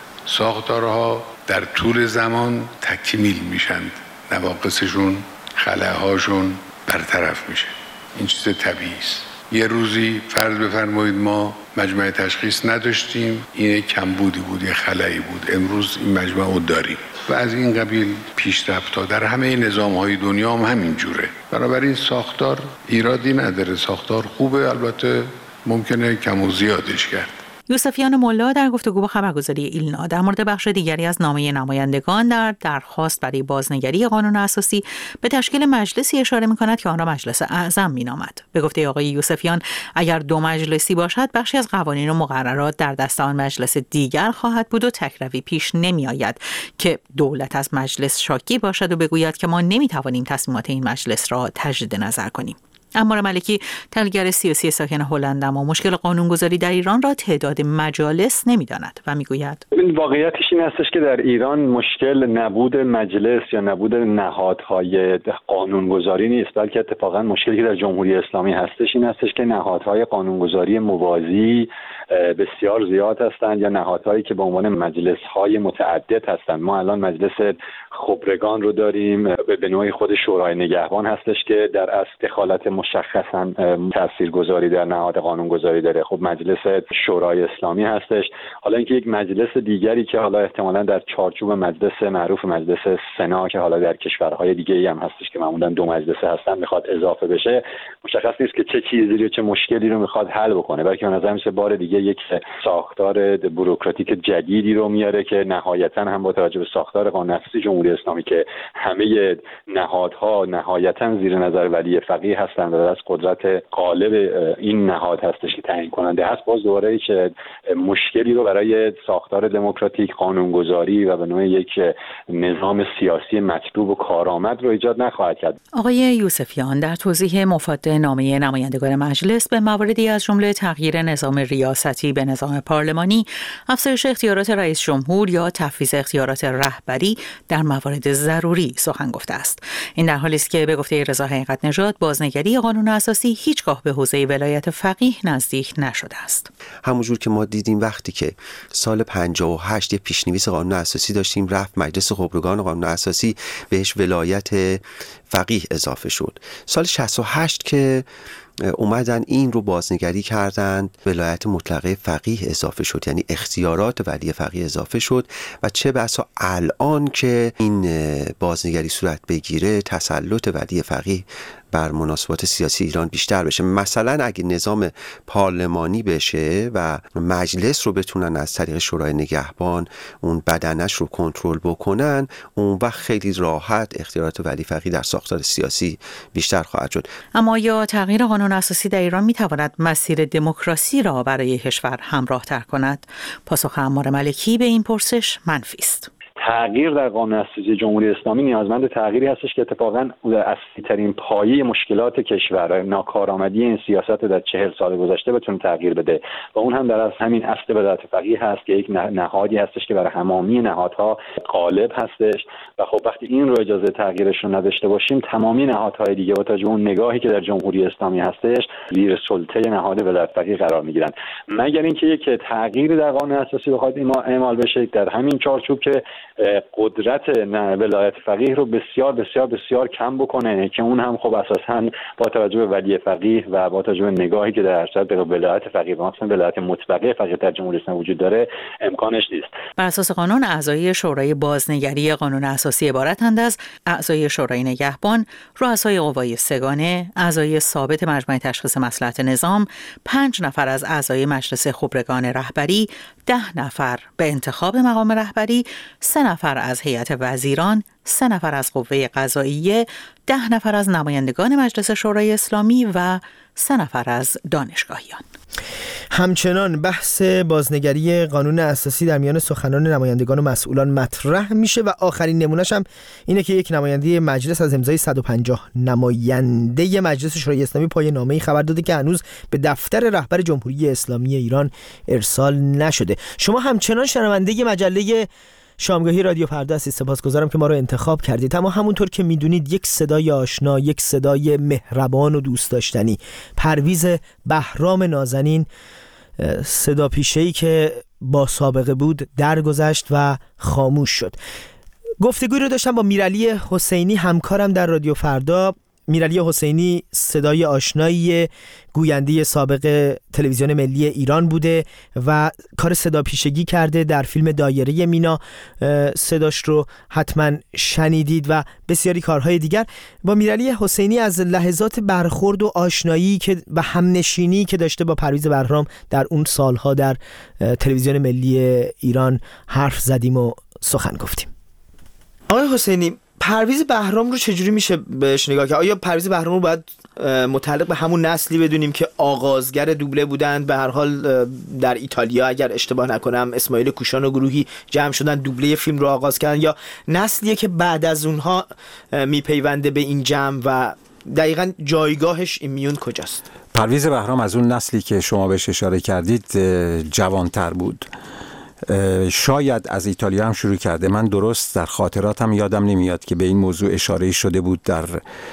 ساختارها در طول زمان تکمیل میشن، نواقصشون، خلاهاشون برطرف میشه. این چیز طبیعی است. یه روزی فرض بفرمایید ما مجمع تشخیص نداشتیم، این کمبودی بود، یه خلایی بود. امروز این مجمع رو داریم و از این قبیل پیشرفت‌ها در همه نظام‌های دنیا هم همین جوره. بنابراین ساختار ایرادی نداره، ساختار خوبه، البته ممکنه کم و زیادش کرد.
یوسفیان ملا در گفتگو با خبرگزاری ایلنا در مورد بخش دیگری از نامه نمایندگان در درخواست برای بازنگری قانون اساسی به تشکیل مجلسی اشاره می‌کند که آن را مجلس اعظم می‌نامد. به گفته آقای یوسفیان اگر دو مجلسی باشد بخشی از قوانین و مقررات در دست آن مجلس دیگر خواهد بود و تکروی پیش نمی‌آید که دولت از مجلس شاکی باشد و بگوید که ما نمی‌توانیم تصمیمات این مجلس را تجدید نظر کنیم. عمار ملکی تحلیلگر سیاسی ساکن هلند اما مشکل قانونگذاری در ایران را تعداد مجالس نمی‌داند و میگوید
واقعیتش این هستش که در ایران مشکل نبود مجلس یا نبود نهادهای قانونگذاری نیست، بلکه اتفاقا مشکلی که در جمهوری اسلامی هستش این هستش که نهادهای قانونگذاری موازی بسیار زیاد هستند یا نهادهایی که به عنوان مجلس‌های متعدد هستند. ما الان مجلس خبرگان رو داریم، به نوعی خود شورای نگهبان هستش که در اصل دخالت مشخصاً تاثیرگذاری در نهاد قانونگذاری داره. خب مجلس شورای اسلامی هستش. حالا اینکه یک مجلس دیگری که حالا احتمالاً در چارچوب مجلس معروف مجلس سنا که حالا در کشورهای دیگه‌ای هم هستش که معمولاً دو مجلس هستن میخواد اضافه بشه، مشخص نیست که چه چیزی رو چه مشکلی رو میخواد حل بکنه، بلکه به نظر میاد بار دیگه یک ساختار بوروکراتیک جدیدی رو میاره که نهایتاً هم با توجه به ساختار قانون اساسی جمهوری اسلامی که همه نهادها نهایتاً زیر نظر ولی فقیه هستند و از قدرت غالب این نهاد هستش که تعیین کننده هست، باز دوباره که مشکلی رو برای ساختار دموکراتیک قانونگذاری و به نوع یک نظام سیاسی مطلوب و کارآمد رو ایجاد نخواهد کرد.
آقای یوسفیان در توضیح مفاد نامه نمایندگان مجلس به مواردی از جمله تغییر نظام ریاستی به نظام پارلمانی، افزایش اختیارات رئیس جمهور یا تفویض اختیارات رهبری در موارد ضروری سخن گفته است. این در حالی است که به گفته رضا حقیقت نژاد بازنگری قانون اساسی هیچگاه به حوزه ولایت فقیه نزدیک نشده است.
همونجور که ما دیدیم وقتی که سال پنجاه و هشت یه پیشنویس قانون اساسی داشتیم، رفت مجلس خبرگان قانون اساسی بهش ولایت فقیه اضافه شد. سال شصت و هشت که اومدن این رو بازنگری کردند، ولایت مطلقه فقیه اضافه شد، یعنی اختیارات ولی فقیه اضافه شد و چه بسا الان که این بازنگری صورت بگیره تسلط ولی فقیه بر مناسبات سیاسی ایران بیشتر بشه. مثلا اگه نظام پارلمانی بشه و مجلس رو بتونن از طریق شورای نگهبان اون بدنش رو کنترل بکنن، اون وقت خیلی راحت اختیارات ولی فقیه در ساختار سیاسی بیشتر خواهد شد.
اما یا تغییر قانون اساسی در ایران میتواند مسیر دموکراسی را برای کشور همراه تر کند؟ پاسخ عمار ملکی به این پرسش منفی است.
تغییر در قانون اساسی جمهوری اسلامی نیازمند تغییری هستش که اتفاقاً اصلی ترین پایه مشکلات کشور، ناکارآمدی این سیاست در چهل سال گذشته بتونه تغییر بده و اون هم در از همین اصل ولایت فقیه هست که یک نهادی هستش که برای تمامی نهادها غالب هستش و خب وقتی این رو اجازه تغییرش رو نداشته باشیم، تمامی نهادهای دیگه با توجه به اون نگاهی که در جمهوری اسلامی هستش زیر سلطه نهاد ولایت فقیه قرار میگیرن، مگر اینکه یک تغییری در قانون اساسی بخواد اعمال بشه در همین چارچوب که قدرت ولایت فقیه رو بسیار بسیار بسیار کم بکنه که اون هم خب اساساً با توجه به ولی فقیه و با توجه به نگاهی که در ارشد به ولایت فقیه و مثلا ولایت مطلقه فقیه در جمهوری اسلامی وجود داره امکانش نیست.
بر اساس قانون اعضای شورای بازنگری قانون اساسی عبارتند از اعضای شورای نگهبان، رؤسای قوای سگانه، اعضای ثابت مجمع تشخیص مصلحت نظام، پنج نفر از اعضای مجلس خبرگان رهبری، ده نفر به انتخاب مقام رهبری، سه نفر از هیئت وزیران، سه نفر از قوه قضاییه، ده نفر از نمایندگان مجلس شورای اسلامی و سه نفر از دانشگاهیان.
همچنان بحث بازنگری قانون اساسی در میان سخنان نمایندگان و مسئولان مطرح میشه و آخرین نمونهش هم اینه که یک نماینده مجلس از امضای صد و پنجاه نماینده مجلس شورای اسلامی پای نامه‌ای خبر داده که هنوز به دفتر رهبر جمهوری اسلامی ایران ارسال نشده. شما همچنان شنونده مجله شامگاهی رادیو فردا هستید. سپاسگزارم که ما رو انتخاب کردید. اما همونطور که میدونید یک صدای آشنا، یک صدای مهربان و دوست داشتنی، پرویز بهرام نازنین، صدا پیشه‌ای که با سابقه بود درگذشت و خاموش شد. گفتگوی رو داشتم با میرعلی حسینی، همکارم در رادیو فردا. میرعلی حسینی صدای آشنایی گوینده سابق تلویزیون ملی ایران بوده و کار صدا پیشگی کرده در فیلم دایره مینا، صداش رو حتما شنیدید و بسیاری کارهای دیگر. با میرعلی حسینی از لحظات برخورد و آشنایی که و همنشینی که داشته با پرویز بهرام در اون سالها در تلویزیون ملی ایران حرف زدیم و سخن گفتیم. آقای حسینی، پرویز بهرام رو چجوری میشه بهش نگاه کرد؟ آیا پرویز بهرام رو باید متعلق به همون نسلی بدونیم که آغازگر دوبله بودند؟ به هر حال در ایتالیا اگر اشتباه نکنم اسماعیل کوشان و گروهی جمع شدن دوبله فیلم رو آغاز کردن، یا نسلیه که بعد از اونها میپیونده به این جمع و دقیقاً جایگاهش این میون کجاست؟
پرویز بهرام از اون نسلی که شما بهش اشاره کردید جوانتر بود. شاید از ایتالیا هم شروع کرده. من درست در خاطراتم یادم نمیاد که به این موضوع اشاره شده بود در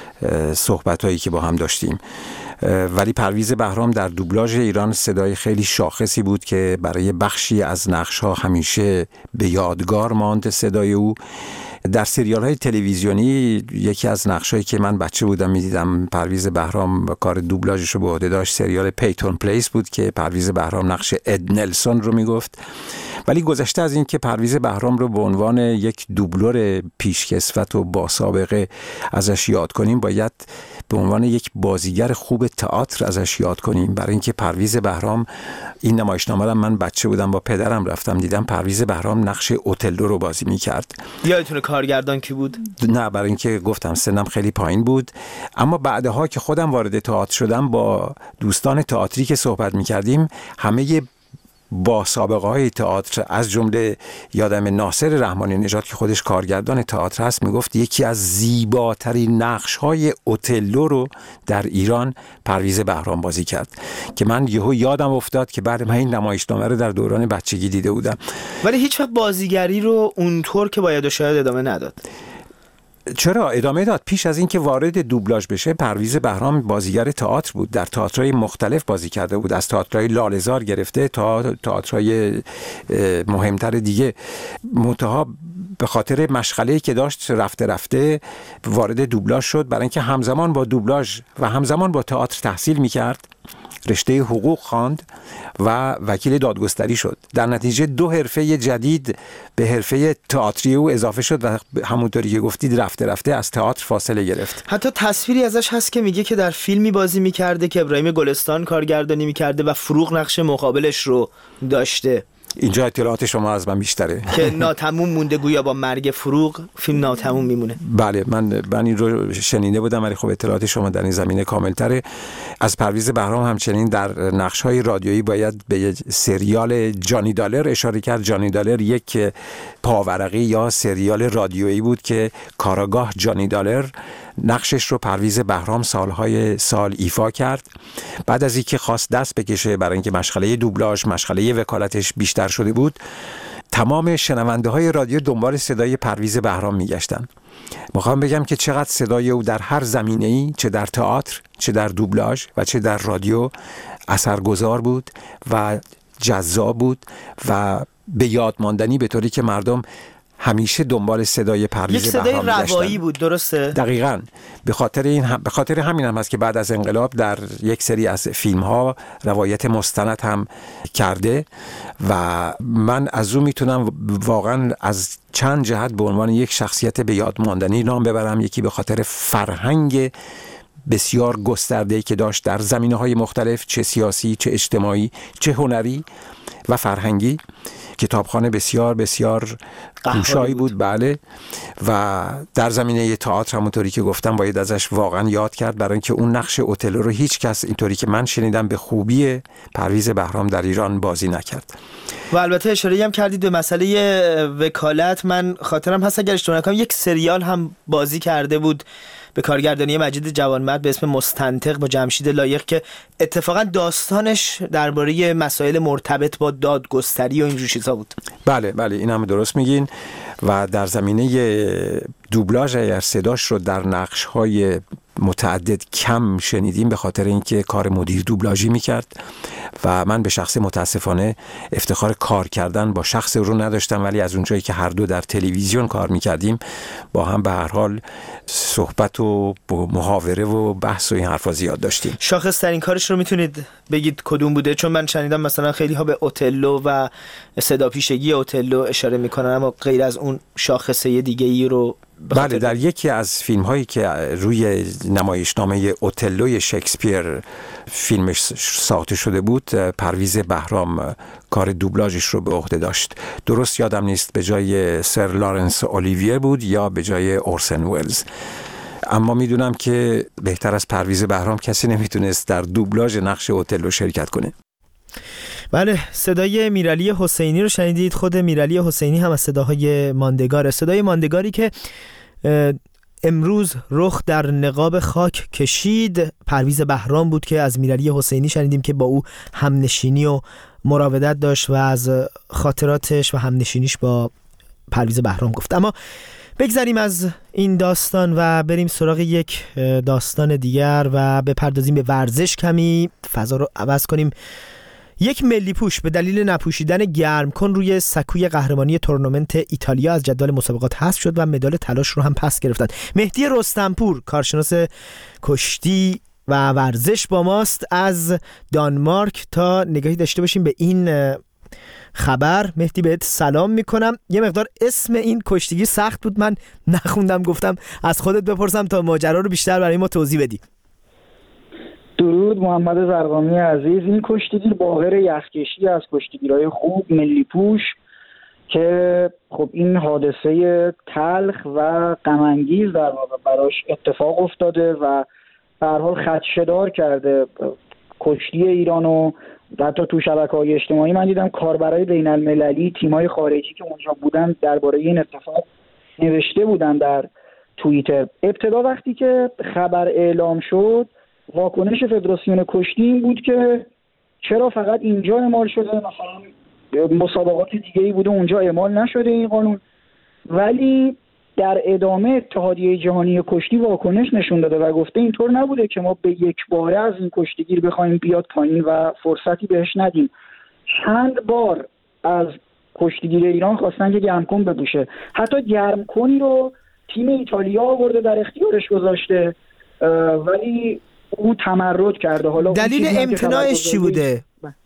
صحبتایی که با هم داشتیم، ولی پرویز بهرام در دوبلاژ ایران صدای خیلی شاخصی بود که برای بخشی از نقش‌ها همیشه به یادگار ماند. صدای او در سریال های تلویزیونی، یکی از نقشایی که من بچه بودم میدیدم پرویز بهرام کار دوبلاژش رو به عهده داشت، سریال پیتون پلیس بود که پرویز بهرام نقش اد نلسون رو میگفت. ولی گذشته از این که پرویز بهرام رو به عنوان یک دوبلور پیشکسوت و با سابقه ازش یاد کنیم، باید به عنوان یک بازیگر خوب تئاتر ازش یاد کنیم. برای اینکه پرویز بهرام، این نمایشنامه رو من بچه بودم با پدرم رفتم دیدم، پرویز بهرام نقش اوتلو رو بازی میکرد.
یادتونه کارگردان کی بود؟
نه، برای اینکه گفتم سنم خیلی پایین بود. اما بعدها که خودم وارد تئاتر شدم، با دوستان تئاتری که صحبت میکردیم، همه با سابقه های تئاتر، از جمله یادم ناصر رحمانی نژاد که خودش کارگردان تئاتر هست، میگفت یکی از زیباترین نقش های اوتلو رو در ایران پرویز بهرام بازی کرد، که من یهو یادم افتاد که بعد من این نمایشنامه رو در دوران بچگی دیده بودم.
ولی هیچ وقت بازیگری رو اونطور که باید و شاید ادامه نداد.
چرا ادامه داد؟ پیش از این که وارد دوبلاژ بشه پرویز بهرام بازیگر تئاتر بود، در تئاترهای مختلف بازی کرده بود، از تئاترهای لاله‌زار گرفته تا تئاترهای مهمتر دیگه. منتها به خاطر مشغله‌ای که داشت رفته رفته وارد دوبلاژ شد، برای اینکه همزمان با دوبلاژ و همزمان با تئاتر تحصیل می‌کرد. رشته حقوق خواند و وکیل دادگستری شد. در نتیجه دو حرفه جدید به حرفه تئاتری او اضافه شد و همونطوری که گفتید رفته رفته از تئاتر فاصله گرفت.
حتی تصویری ازش هست که میگه که در فیلمی بازی میکرده که ابراهیم گلستان کارگردانی میکرده و فروغ نقش مقابلش رو داشته.
اینجا اطلاعات شما از من بیشتره.
که ناتموم مونده، گویا با مرگ فروغ فیلم ناتموم میمونه.
بله، من من این رو شنیده بودم، ولی خب اطلاعات شما در این زمینه کامل‌تره. از پرویز بهرام همچنین در نقش‌های رادیویی باید به سریال جانی دالر اشاره کرد. جانی دالر یک پاورقی یا سریال رادیویی بود که کاراگاه جانی دالر نقشش رو پرویز بهرام سالهای سال ایفا کرد. بعد از اینکه خواست دست بکشه برای اینکه مشغله دوبلاژ، مشغله وکالتش بیشتر شده بود، تمام شنونده های رادیو دنبال صدای پرویز بهرام میگشتن. میخوام بگم که چقدر صدای او در هر زمینه‌ای، چه در تئاتر، چه در دوبلاژ و چه در رادیو، اثرگذار بود و جذاب بود و به یاد ماندنی، به طوری که مردم همیشه دنبال صدای پرویز بهرام
می‌گشتن. یک صدای روایی بود، درسته؟
دقیقاً. به خاطر این هم... به خاطر همین هم هست که بعد از انقلاب در یک سری از فیلم‌ها روایت مستند هم کرده و من از اون میتونم واقعاً از چند جهت به عنوان یک شخصیت به یاد ماندنی نام ببرم. یکی به خاطر فرهنگ بسیار گسترده‌ای که داشت در زمینه‌های مختلف، چه سیاسی، چه اجتماعی، چه هنری و فرهنگی، کتابخانه بسیار بسیار گوشایی بود. بله، و در زمینه تئاتر همونطوری که گفتم باید ازش واقعا یاد کرد، برای اینکه اون نقش اوتلو رو هیچ کس اینطوری که من شنیدم به خوبی پرویز بهرام در ایران بازی نکرد.
و البته اشاره هم کردید به مسئله وکالت. من خاطرم هست اگر اشتباه نکنم یک سریال هم بازی کرده بود به کارگردانی مجید جوانمرد به اسم مستنطق با جمشید لایق که اتفاقا داستانش درباره مسائل مرتبط با دادگستری و اینجور چیزا بود.
بله بله این هم درست میگین. و در زمینه دوبلاژ اگر صداش رو در نقش‌های متعدد کم شنیدیم به خاطر اینکه کار مدیر دوبلاژی میکرد و من به شخص متاسفانه افتخار کار کردن با شخص رو نداشتم، ولی از اونجایی که هر دو در تلویزیون کار میکردیم با هم به هر حال صحبت و محاوره و بحث و این حرفا زیاد داشتیم.
شاخص ترین کارش رو میتونید بگید کدوم بوده؟ چون من شنیدم مثلا خیلی ها به اوتلو و صدا پیشگی اوتلو اشاره میکنن، اما غیر از اون شاخصه دیگه ای رو
بله در یکی از فیلم هایی که روی نمایشنامه اوتلوی شکسپیر فیلمش ساخته شده بود پرویز بهرام کار دوبلاژش رو به عهده داشت. درست یادم نیست به جای سر لارنس اولیویر بود یا به جای اورسن ولز، اما میدونم که بهتر از پرویز بهرام کسی نمیتونست در دوبلاژ نقش اوتلو شرکت کنه.
بله، صدای میرعلی حسینی رو شنیدید. خود میرعلی حسینی هم از صداهای ماندگاره، صدای ماندگاری که امروز رخ در نقاب خاک کشید. پرویز بهرام بود که از میرعلی حسینی شنیدیم که با او همنشینی و مراودت داشت و از خاطراتش و همنشینیش با پرویز بهرام گفت. اما بگذاریم از این داستان و بریم سراغ یک داستان دیگر و بپردازیم به ورزش، کمی فضا رو عوض کنیم. یک ملی پوش به دلیل نپوشیدن گرم کن روی سکوی قهرمانی تورنمنت ایتالیا از جدول مسابقات حذف شد و مدال طلاش رو هم پس گرفتند. مهدی رستمپور کارشناس کشتی و ورزش با ماست از دانمارک تا نگاهی داشته باشیم به این خبر. مهدی بهت سلام میکنم. یه مقدار اسم این کشتیگیر سخت بود، من نخوندم، گفتم از خودت بپرسم تا ماجرا رو بیشتر برای ما توضیح بدی.
درود محمد زرقامی عزیز. این کشتیگیر باقر یخکشی از کشتیگیرهای خوب ملی پوش که خب این حادثه تلخ و غم انگیز در واقع براش اتفاق افتاده و به هر حال خدشه‌دار کرده کشتی ایرانو. حتی تو شبکه‌های اجتماعی من دیدم کاربرای بین‌المللی تیم‌های خارجی که اونجا بودن درباره این اتفاق نوشته بودن در توییتر. ابتدا وقتی که خبر اعلام شد واکنش فدراسیون کشتی این بود که چرا فقط اینجا اعمال شده، مثلا مسابقات دیگه‌ای بوده اونجا اعمال نشده این قانون. ولی در ادامه اتحادیه جهانی کشتی واکنش نشون داده و گفته اینطور نبوده که ما به یک باره از این کشتیگیر بخوایم بیاد پایین و فرصتی بهش ندیم. چند بار از کشتیگیر ایران خواستن که گرمکن بپوشه، حتی گرمکنی رو تیم ایتالیا آورده در اختیارش گذاشته ولی او تمرد کرده. حالا
دلیل امتناعش چی بوده؟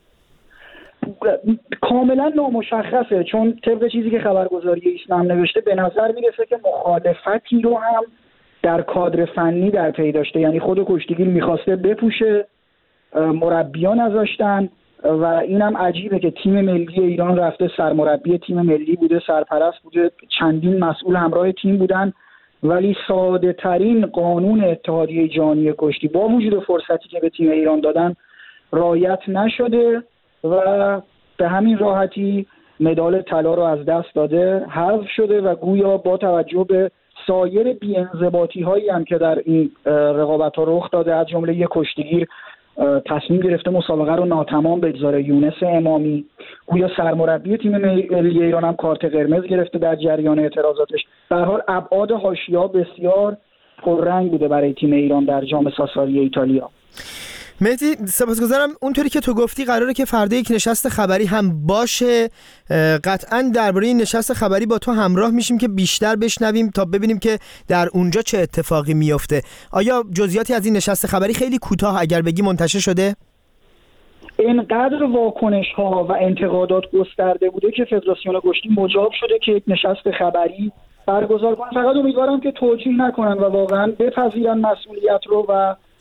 کاملا نامشخصه، چون طبق چیزی که خبرگزاری ایسنا نوشته به نظر میرسه که مخالفتی رو هم در کادر فنی در پی داشته، یعنی خود کشتیگیر میخواسته بپوشه، مربیان نذاشتن و اینم عجیبه که تیم ملی ایران رفته سرمربی تیم ملی بوده، سرپرست بوده، چندین مسئول همراه تیم بودن، ولی ساده ترین قانون اتحادیه جهانی کشتی با وجود فرصتی که به تیم ایران دادن رعایت نشده و به همین راحتی مدال طلا رو از دست داده، حذف شده و گویا با توجه به سایر بی‌انضباطی هایی هم که در این رقابت ها رخ داده از جمله یک کشتیگیر تصمیم گرفته مسابقه رو ناتمام بگذاره. یونس امامی گویا سرمربی تیم ملی ایران هم کارت قرمز گرفته در جریان اعتراضاتش. به هر حال ابعاد حاشیه‌ها بسیار پررنگ بوده برای تیم ایران در جام ساساری ایتالیا.
مهدی سپاسگزارم. اونطوری که تو گفتی قراره که فردا یک نشست خبری هم باشه. قطعاً درباره این نشست خبری با تو همراه میشیم که بیشتر بشنویم تا ببینیم که در اونجا چه اتفاقی میفته. آیا جزئیاتی از این نشست خبری خیلی کوتاه اگر بگی منتشر شده؟
اینقدر واکنش ها و انتقادات گسترده بوده که فدراسیون کشتی مجاب شده که یک نشست خبری برگزار کنه. فقط امیدوارم که توجیه نکنن و واقعاً بپذیرن مسئولیت رو و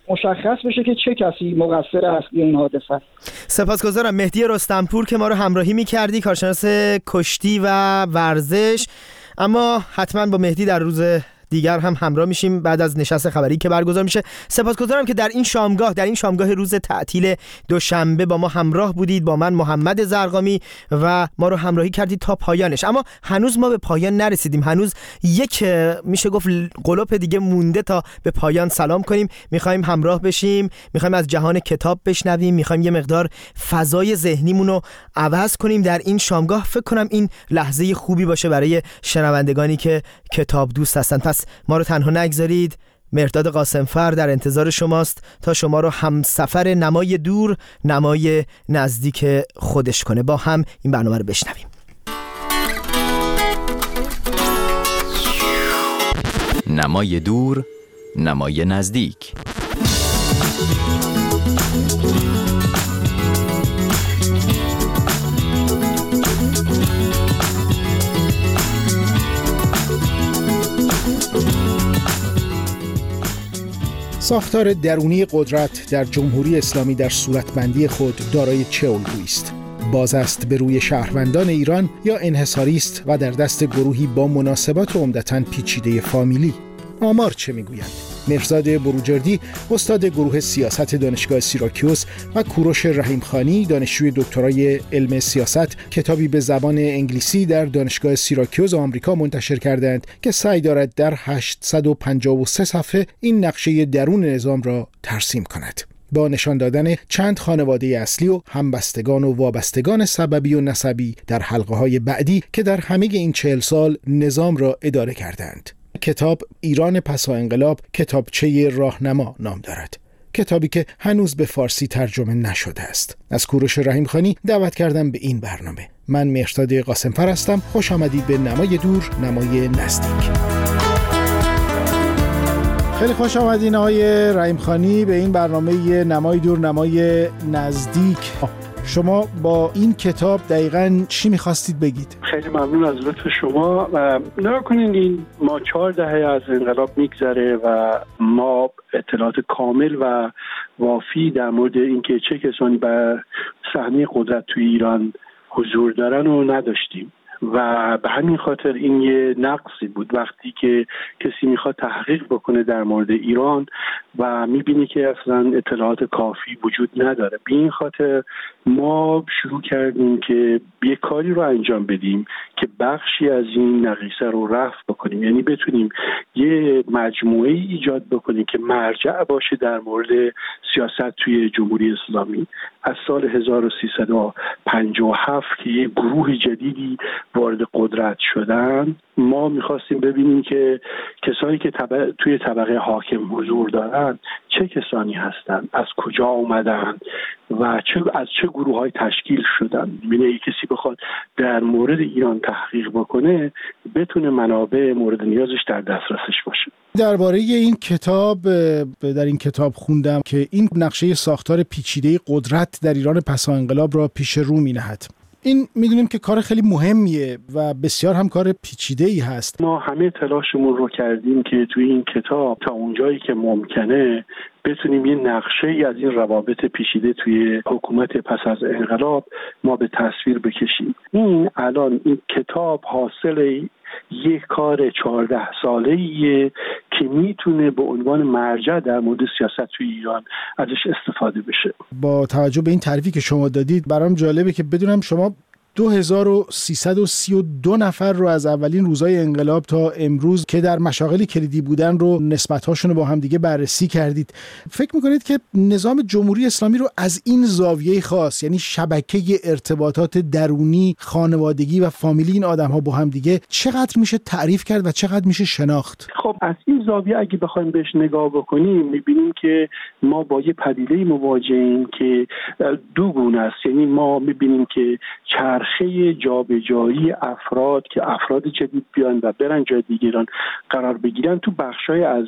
مشخص بشه که چه کسی مقصر اصلی این حادثه است.
سپاسگزارم مهدی رستمپور که ما رو همراهی می‌کردی، کارشناس کشتی و ورزش. اما حتما با مهدی در روز دیگر هم همراه میشیم بعد از نشست خبری که برگزار میشه. سپاسگزارم که در این شامگاه در این شامگاه روز تعطیل دوشنبه با ما همراه بودید، با من محمد زرقامی، و ما رو همراهی کردید تا پایانش. اما هنوز ما به پایان نرسیدیم، هنوز یک میشه گفت قلوپ دیگه مونده تا به پایان سلام کنیم. میخوایم همراه بشیم، میخوایم از جهان کتاب بشنویم، میخوایم یه مقدار فضای ذهنیمون رو عوض کنیم در این شامگاه. فکر کنم این لحظه خوبی باشه برای شنوندگانی که کتاب دوست هستن. پس ما رو تنها نگذارید. مهرداد قاسمفر در انتظار شماست تا شما رو همسفر نمای دور نمای نزدیک خودش کنه. با هم این برنامه رو بشنویم.
نمای دور نمای نزدیک.
ساختار درونی قدرت در جمهوری اسلامی در صورتبندی خود دارای چه الگویی است؟ باز است به روی شهروندان ایران یا انحصاری است و در دست گروهی با مناسبات عمدتاً پیچیده فامیلی؟ آمار چه میگویند؟ مهرزاد بروجردی استاد گروه سیاست دانشگاه سیراکیوس و کوروش رحیمخانی دانشجوی دکترای علم سیاست کتابی به زبان انگلیسی در دانشگاه سیراکیوس آمریکا منتشر کردند که سعی دارد در هشتصد و پنجاه و سه صفحه این نقشه درون نظام را ترسیم کند، با نشان دادن چند خانواده اصلی و همبستگان و وابستگان سببی و نسبی در حلقه‌های بعدی که در همه این چهل سال نظام را اداره کردند. کتاب ایران پسا انقلاب کتابچه راهنما نام دارد، کتابی که هنوز به فارسی ترجمه نشده است. از کوروش رحیمخانی دعوت کردم به این برنامه. من مهرداد قاسمفر هستم. خوش آمدید به نمای دور نمای نزدیک. خیلی خوش آمدین آقای رحیمخانی به این برنامه نمای دور نمای نزدیک. شما با این کتاب دقیقاً چی می‌خواستید بگید؟
خیلی ممنون از لطف شما. نگاه کنین این ما چهار دهه از انقلاب میگذره و ما اطلاعات کامل و وافی در مورد اینکه چه کسانی بر صحنه قدرت توی ایران حضور دارن رو نداشتیم و به همین خاطر این یه نقصی بود وقتی که کسی میخواد تحقیق بکنه در مورد ایران و میبینه که اصلا اطلاعات کافی وجود نداره. به این خاطر ما شروع کردیم که یه کاری رو انجام بدیم که بخشی از این نقیصه رو رفع بکنیم، یعنی بتونیم یه مجموعه ایجاد بکنیم که مرجع باشه در مورد سیاست توی جمهوری اسلامی. از سال هزار و سیصد و پنجاه و هفت که یه گروه جدیدی وارد قدرت شدن، ما میخواستیم ببینیم که کسانی که طبق... توی طبقه حاکم حضور دارن چه کسانی هستند، از کجا اومدن و چه از چه گروه‌های تشکیل شدن. یعنی اگه کسی بخواد در مورد ایران تحقیق بکنه بتونه منابع مورد نیازش در دسترسش باشه.
درباره این کتاب در این کتاب خوندم که این نقشه ساختار پیچیده قدرت در ایران پس از انقلاب را پیش رو می‌نهد. این میدونیم که کار خیلی مهمیه و بسیار هم کار پیچیده‌ای هست.
ما همه تلاشمون رو کردیم که توی این کتاب تا اونجایی که ممکنه بتونیم یه نقشه‌ای از این روابط پیچیده توی حکومت پس از انقلاب ما به تصویر بکشیم. این الان این کتاب حاصل یک کار چهارده ساله‌ایه که میتونه به عنوان مرجع در مورد سیاست توی ایران ازش استفاده بشه.
با توجه به این تعریفی که شما دادید برام جالبه که بدونم شما دو هزار و سیصد و سی و دو نفر رو از اولین روزهای انقلاب تا امروز که در مشاغل کلیدی بودن رو نسبت‌هاشون رو با هم دیگه بررسی کردید. فکر می‌کنید که نظام جمهوری اسلامی رو از این زاویه خاص، یعنی شبکه ارتباطات درونی، خانوادگی و فامیلی این آدم‌ها با هم دیگه، چقدر میشه تعریف کرد و چقدر میشه شناخت؟
خب از این زاویه اگه بخوایم بهش نگاه بکنیم می‌بینیم که ما با یه پدیده مواجهیم که دو گونه است. یعنی ما می‌بینیم که چرخه جابجایی افراد که افراد جدید بیان و برن جای دیگران قرار بگیرن تو بخشای از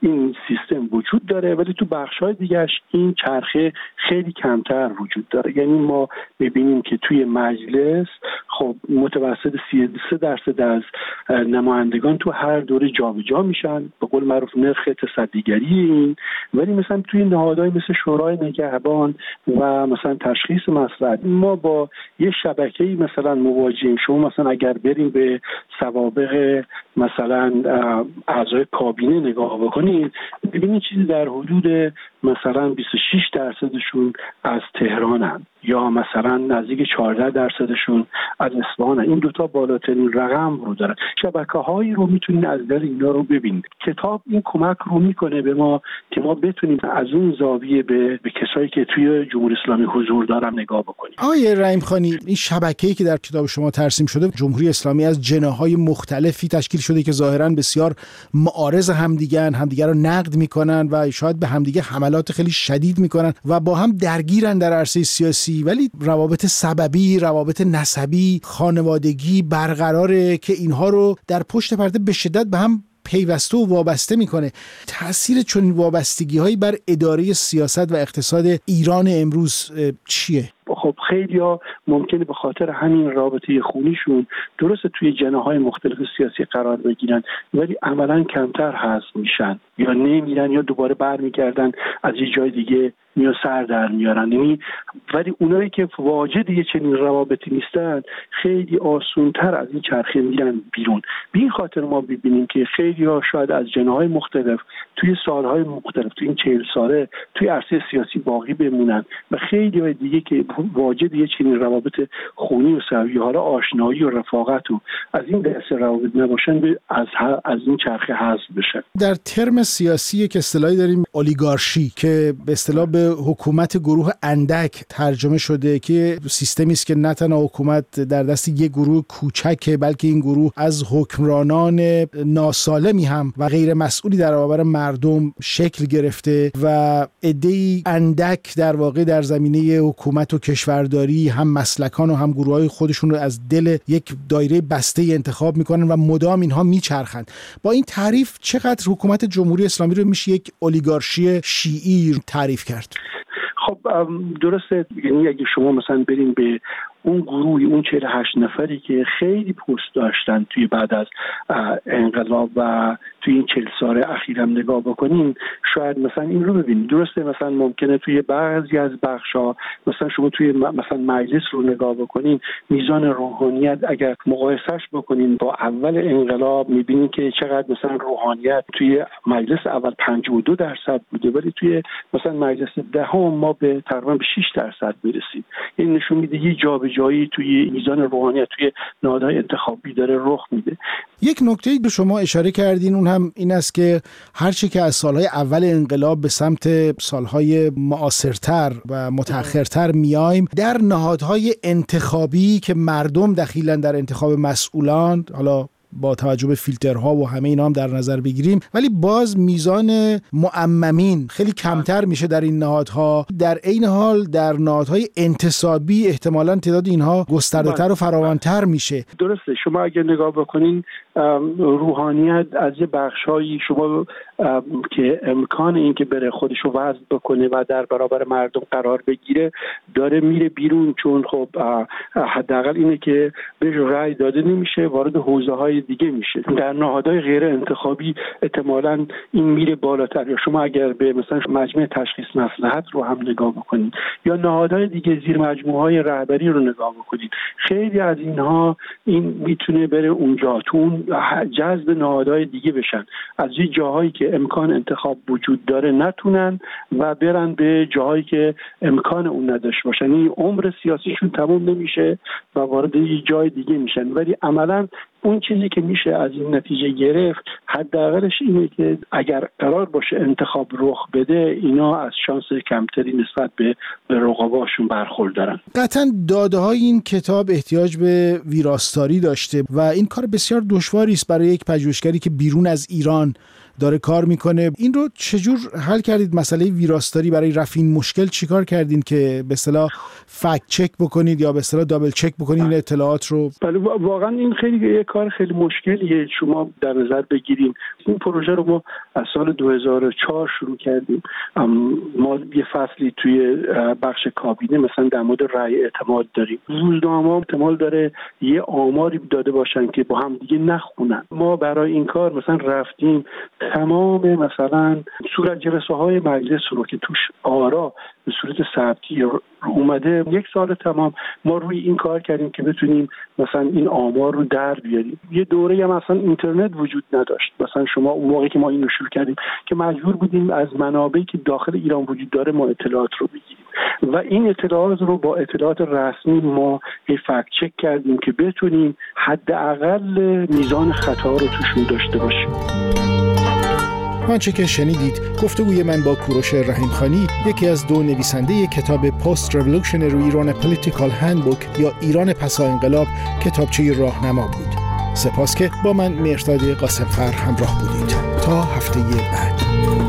این سیستم وجود داره، ولی تو بخش‌های دیگه‌اش این چرخه خیلی کمتر وجود داره. یعنی ما می‌بینیم که توی مجلس خب متوسط سی و سه درصد از نمایندگان تو هر دوره جابجا میشن، به قول معروف نرخ تصدیگری این. ولی مثلا توی نهادهای مثل شورای نگهبان و مثلا تشخیص مسئله ما با یه شبکه‌ای مثلا مواجهیم. شما مثلا اگر بریم به سوابق مثلا اعضای کابینه نگاه بکنید، ببینید چیزی در حدود مثلا بیست و شش درصدشون از تهرانن یا مثلا نزدیک چهارده درصدشون از اصفهانن. این دوتا بالاترین رقم رو دارن. شبکه‌هایی رو میتونین از در اینا رو ببینید. کتاب این کمک رو میکنه به ما که ما بتونیم از اون زاویه به, به کسایی که توی جمهوری اسلامی حضور دارن نگاه بکنیم.
آقای رحیم خانی، این شبکه‌ای که در کتاب شما ترسیم شده، جمهوری اسلامی از جناح‌های مختلفی تشکیل شده که ظاهراً بسیار معارض همدیگن، همدیگر رو نقد میکنن و شاید به همدیگه حملات خیلی شدید میکنن و با هم درگیرن در عرصه سیاسی، ولی روابط سببی، روابط نسبی، خانوادگی برقراره که اینها رو در پشت پرده به شدت به هم پیوسته و وابسته میکنه. تأثیر چنین وابستگی‌هایی بر اداره سیاست و اقتصاد ایران امروز چیه؟
خب خیلی‌ها ممکنه به خاطر همین رابطه خونیشون درست توی جناح‌های مختلف سیاسی قرار بگیرن، ولی عملاً کمتر حذف میشن یا نمیرن یا دوباره برمیگردن از یه جای دیگه میان سر در میارن. یعنی ولی اونایی که واجد یه چنین روابطی نیستن خیلی آسونتر از این چرخه میرن بیرون. به این خاطر ما ببینیم که خیلی‌ها شاید از جناح‌های مختلف توی سالهای مختلف توی این چهل ساله توی عرصه سیاسی باقی بمونن و خیلی‌های دیگه که واجد یه چنین روابط خونی و سویه، حالا آشنایی و رفاقت و از این دسته روابط نباشن، از از این چرخه حذف بشن.
در ترم سیاسی که اصطلاحی داریم اولیگارشی که به اصطلاح به حکومت گروه اندک ترجمه شده، که سیستمی است که نه تنها حکومت در دست یک گروه کوچکه، بلکه این گروه از حکمرانان ناسالمی هم و غیر مسئولی در برابر مردم شکل گرفته و عده‌ای اندک در واقع در زمینه حکومت و کشورداری هم مسلکان و هم گروه‌های خودشون رو از دل یک دایره بسته انتخاب میکنن و مدام اینها میچرخند. با این تعریف چقدر حکومت جمهوری اسلامی رو میشه یک اولیگارشی شیعی تعریف کرد؟
خب درسته. یعنی اگه شما مثلا بریم به اون گروه، اون چهل و هشت نفری که خیلی پست داشتن توی بعد از انقلاب و توی این چهل سال اخیر هم نگاه بکنین، شاید مثلا این رو ببینید. درسته مثلا ممکنه توی بعضی از بخشا مثلا شما توی مثلا مجلس رو نگاه بکنین، میزان روحانیت اگر مقایسهش بکنین با اول انقلاب میبینین که چقدر مثلا روحانیت توی مجلس اول پنجاه و دو درصد بوده، ولی توی مثلا مجلس دهم ما به تقریبا به شش درصد برسید. این نشون میده یه جایی توی میزان روحانیت توی نهادهای انتخابی داره رخ میده.
یک نکته‌ای به شما اشاره کردین، اون هم این است که هرچی که از سالهای اول انقلاب به سمت سالهای معاصرتر و متأخرتر میایم، در نهادهای انتخابی که مردم دخیلن در انتخاب مسئولان، حالا با توجه به فیلترها و همه اینا هم در نظر بگیریم، ولی باز میزان معممین خیلی کمتر میشه در این نهادها. در عین حال در نهادهای انتصابی احتمالاً تعداد اینها گسترده‌تر و فراوان‌تر میشه.
درسته. شما اگه نگاه بکنین روحانیت از یه بخشایی شما که امکان این که بره خودشو وضع بکنه و در برابر مردم قرار بگیره داره میره بیرون، چون خب حداقل اینه که بهش رأی داده نمیشه، وارد حوزه‌های دیگه میشه. در نهادهای غیر انتخابی احتمالاً این میره بالاتر. یا شما اگر به مثلا مجمع تشخیص مصلحت رو هم نگاه بکنید یا نهادهای دیگه زیر مجموعه‌های رهبری رو نگاه بکنید، خیلی از اینها این میتونه بره اونجا، تو جذب نهادهای دیگه بشن، از یه جاهایی که امکان انتخاب وجود داره نتونن و برن به جاهایی که امکان اون نداشته باشن. این عمر سیاسیشون تموم نمیشه و وارد یه جای دیگه میشن، ولی عملاً اون چیزی که میشه از این نتیجه گرفت حداقلش اینه که اگر قرار باشه انتخاب رخ بده، اینا از شانس کمتری نسبت به به رقباشون برخوردارن.
قطعاً داده های این کتاب احتیاج به ویراستاری داشته و این کار بسیار دشواری است برای یک پژوهشگری که بیرون از ایران داره کار میکنه. این رو چجور حل کردید؟ مسئله ویراستاری برای رفع این مشکل چیکار کردین که به اصطلاح فکت چک بکنید یا به اصطلاح دابل چک بکنید این اطلاعات رو؟
بله واقعا این خیلی یه کار خیلی مشکلیه. شما در نظر بگیریم این پروژه رو ما از سال دو هزار و چهار شروع کردیم. ما یه فصلی توی بخش کابینه مثلا در مورد رأی اعتماد داریم. روزنامه‌ها احتمال داره یه آماری داده باشن که با هم دیگه نخونن. ما برای این کار مثلا رفتیم تمام مثلا صورت‌جلسه‌های مجلس رو که توش آرا به صورت ثبتی اومده یک سال تمام ما روی این کار کردیم که بتونیم مثلا این آمار رو در بیاریم. یه دوره هم مثلا اینترنت وجود نداشت. مثلا شما اون موقعی که ما اینو شروع کردیم که مجبور بودیم از منابعی که داخل ایران وجود داره ما اطلاعات رو بگیریم و این اطلاعات رو با اطلاعات رسمی ما فکت چک کردیم که بتونیم حداقل میزان خطا رو توشون داشته باشیم.
آنچه که شنیدید گفتگوی من با کوروش رحیمخانی، یکی از دو نویسنده کتاب پست ریولوشنری ایران پولیتیکال هندبوک یا ایران پسا انقلاب، کتابچه راهنما بود. سپاس که با من مهرداد قاسمفر همراه بودید. تا هفته بعد.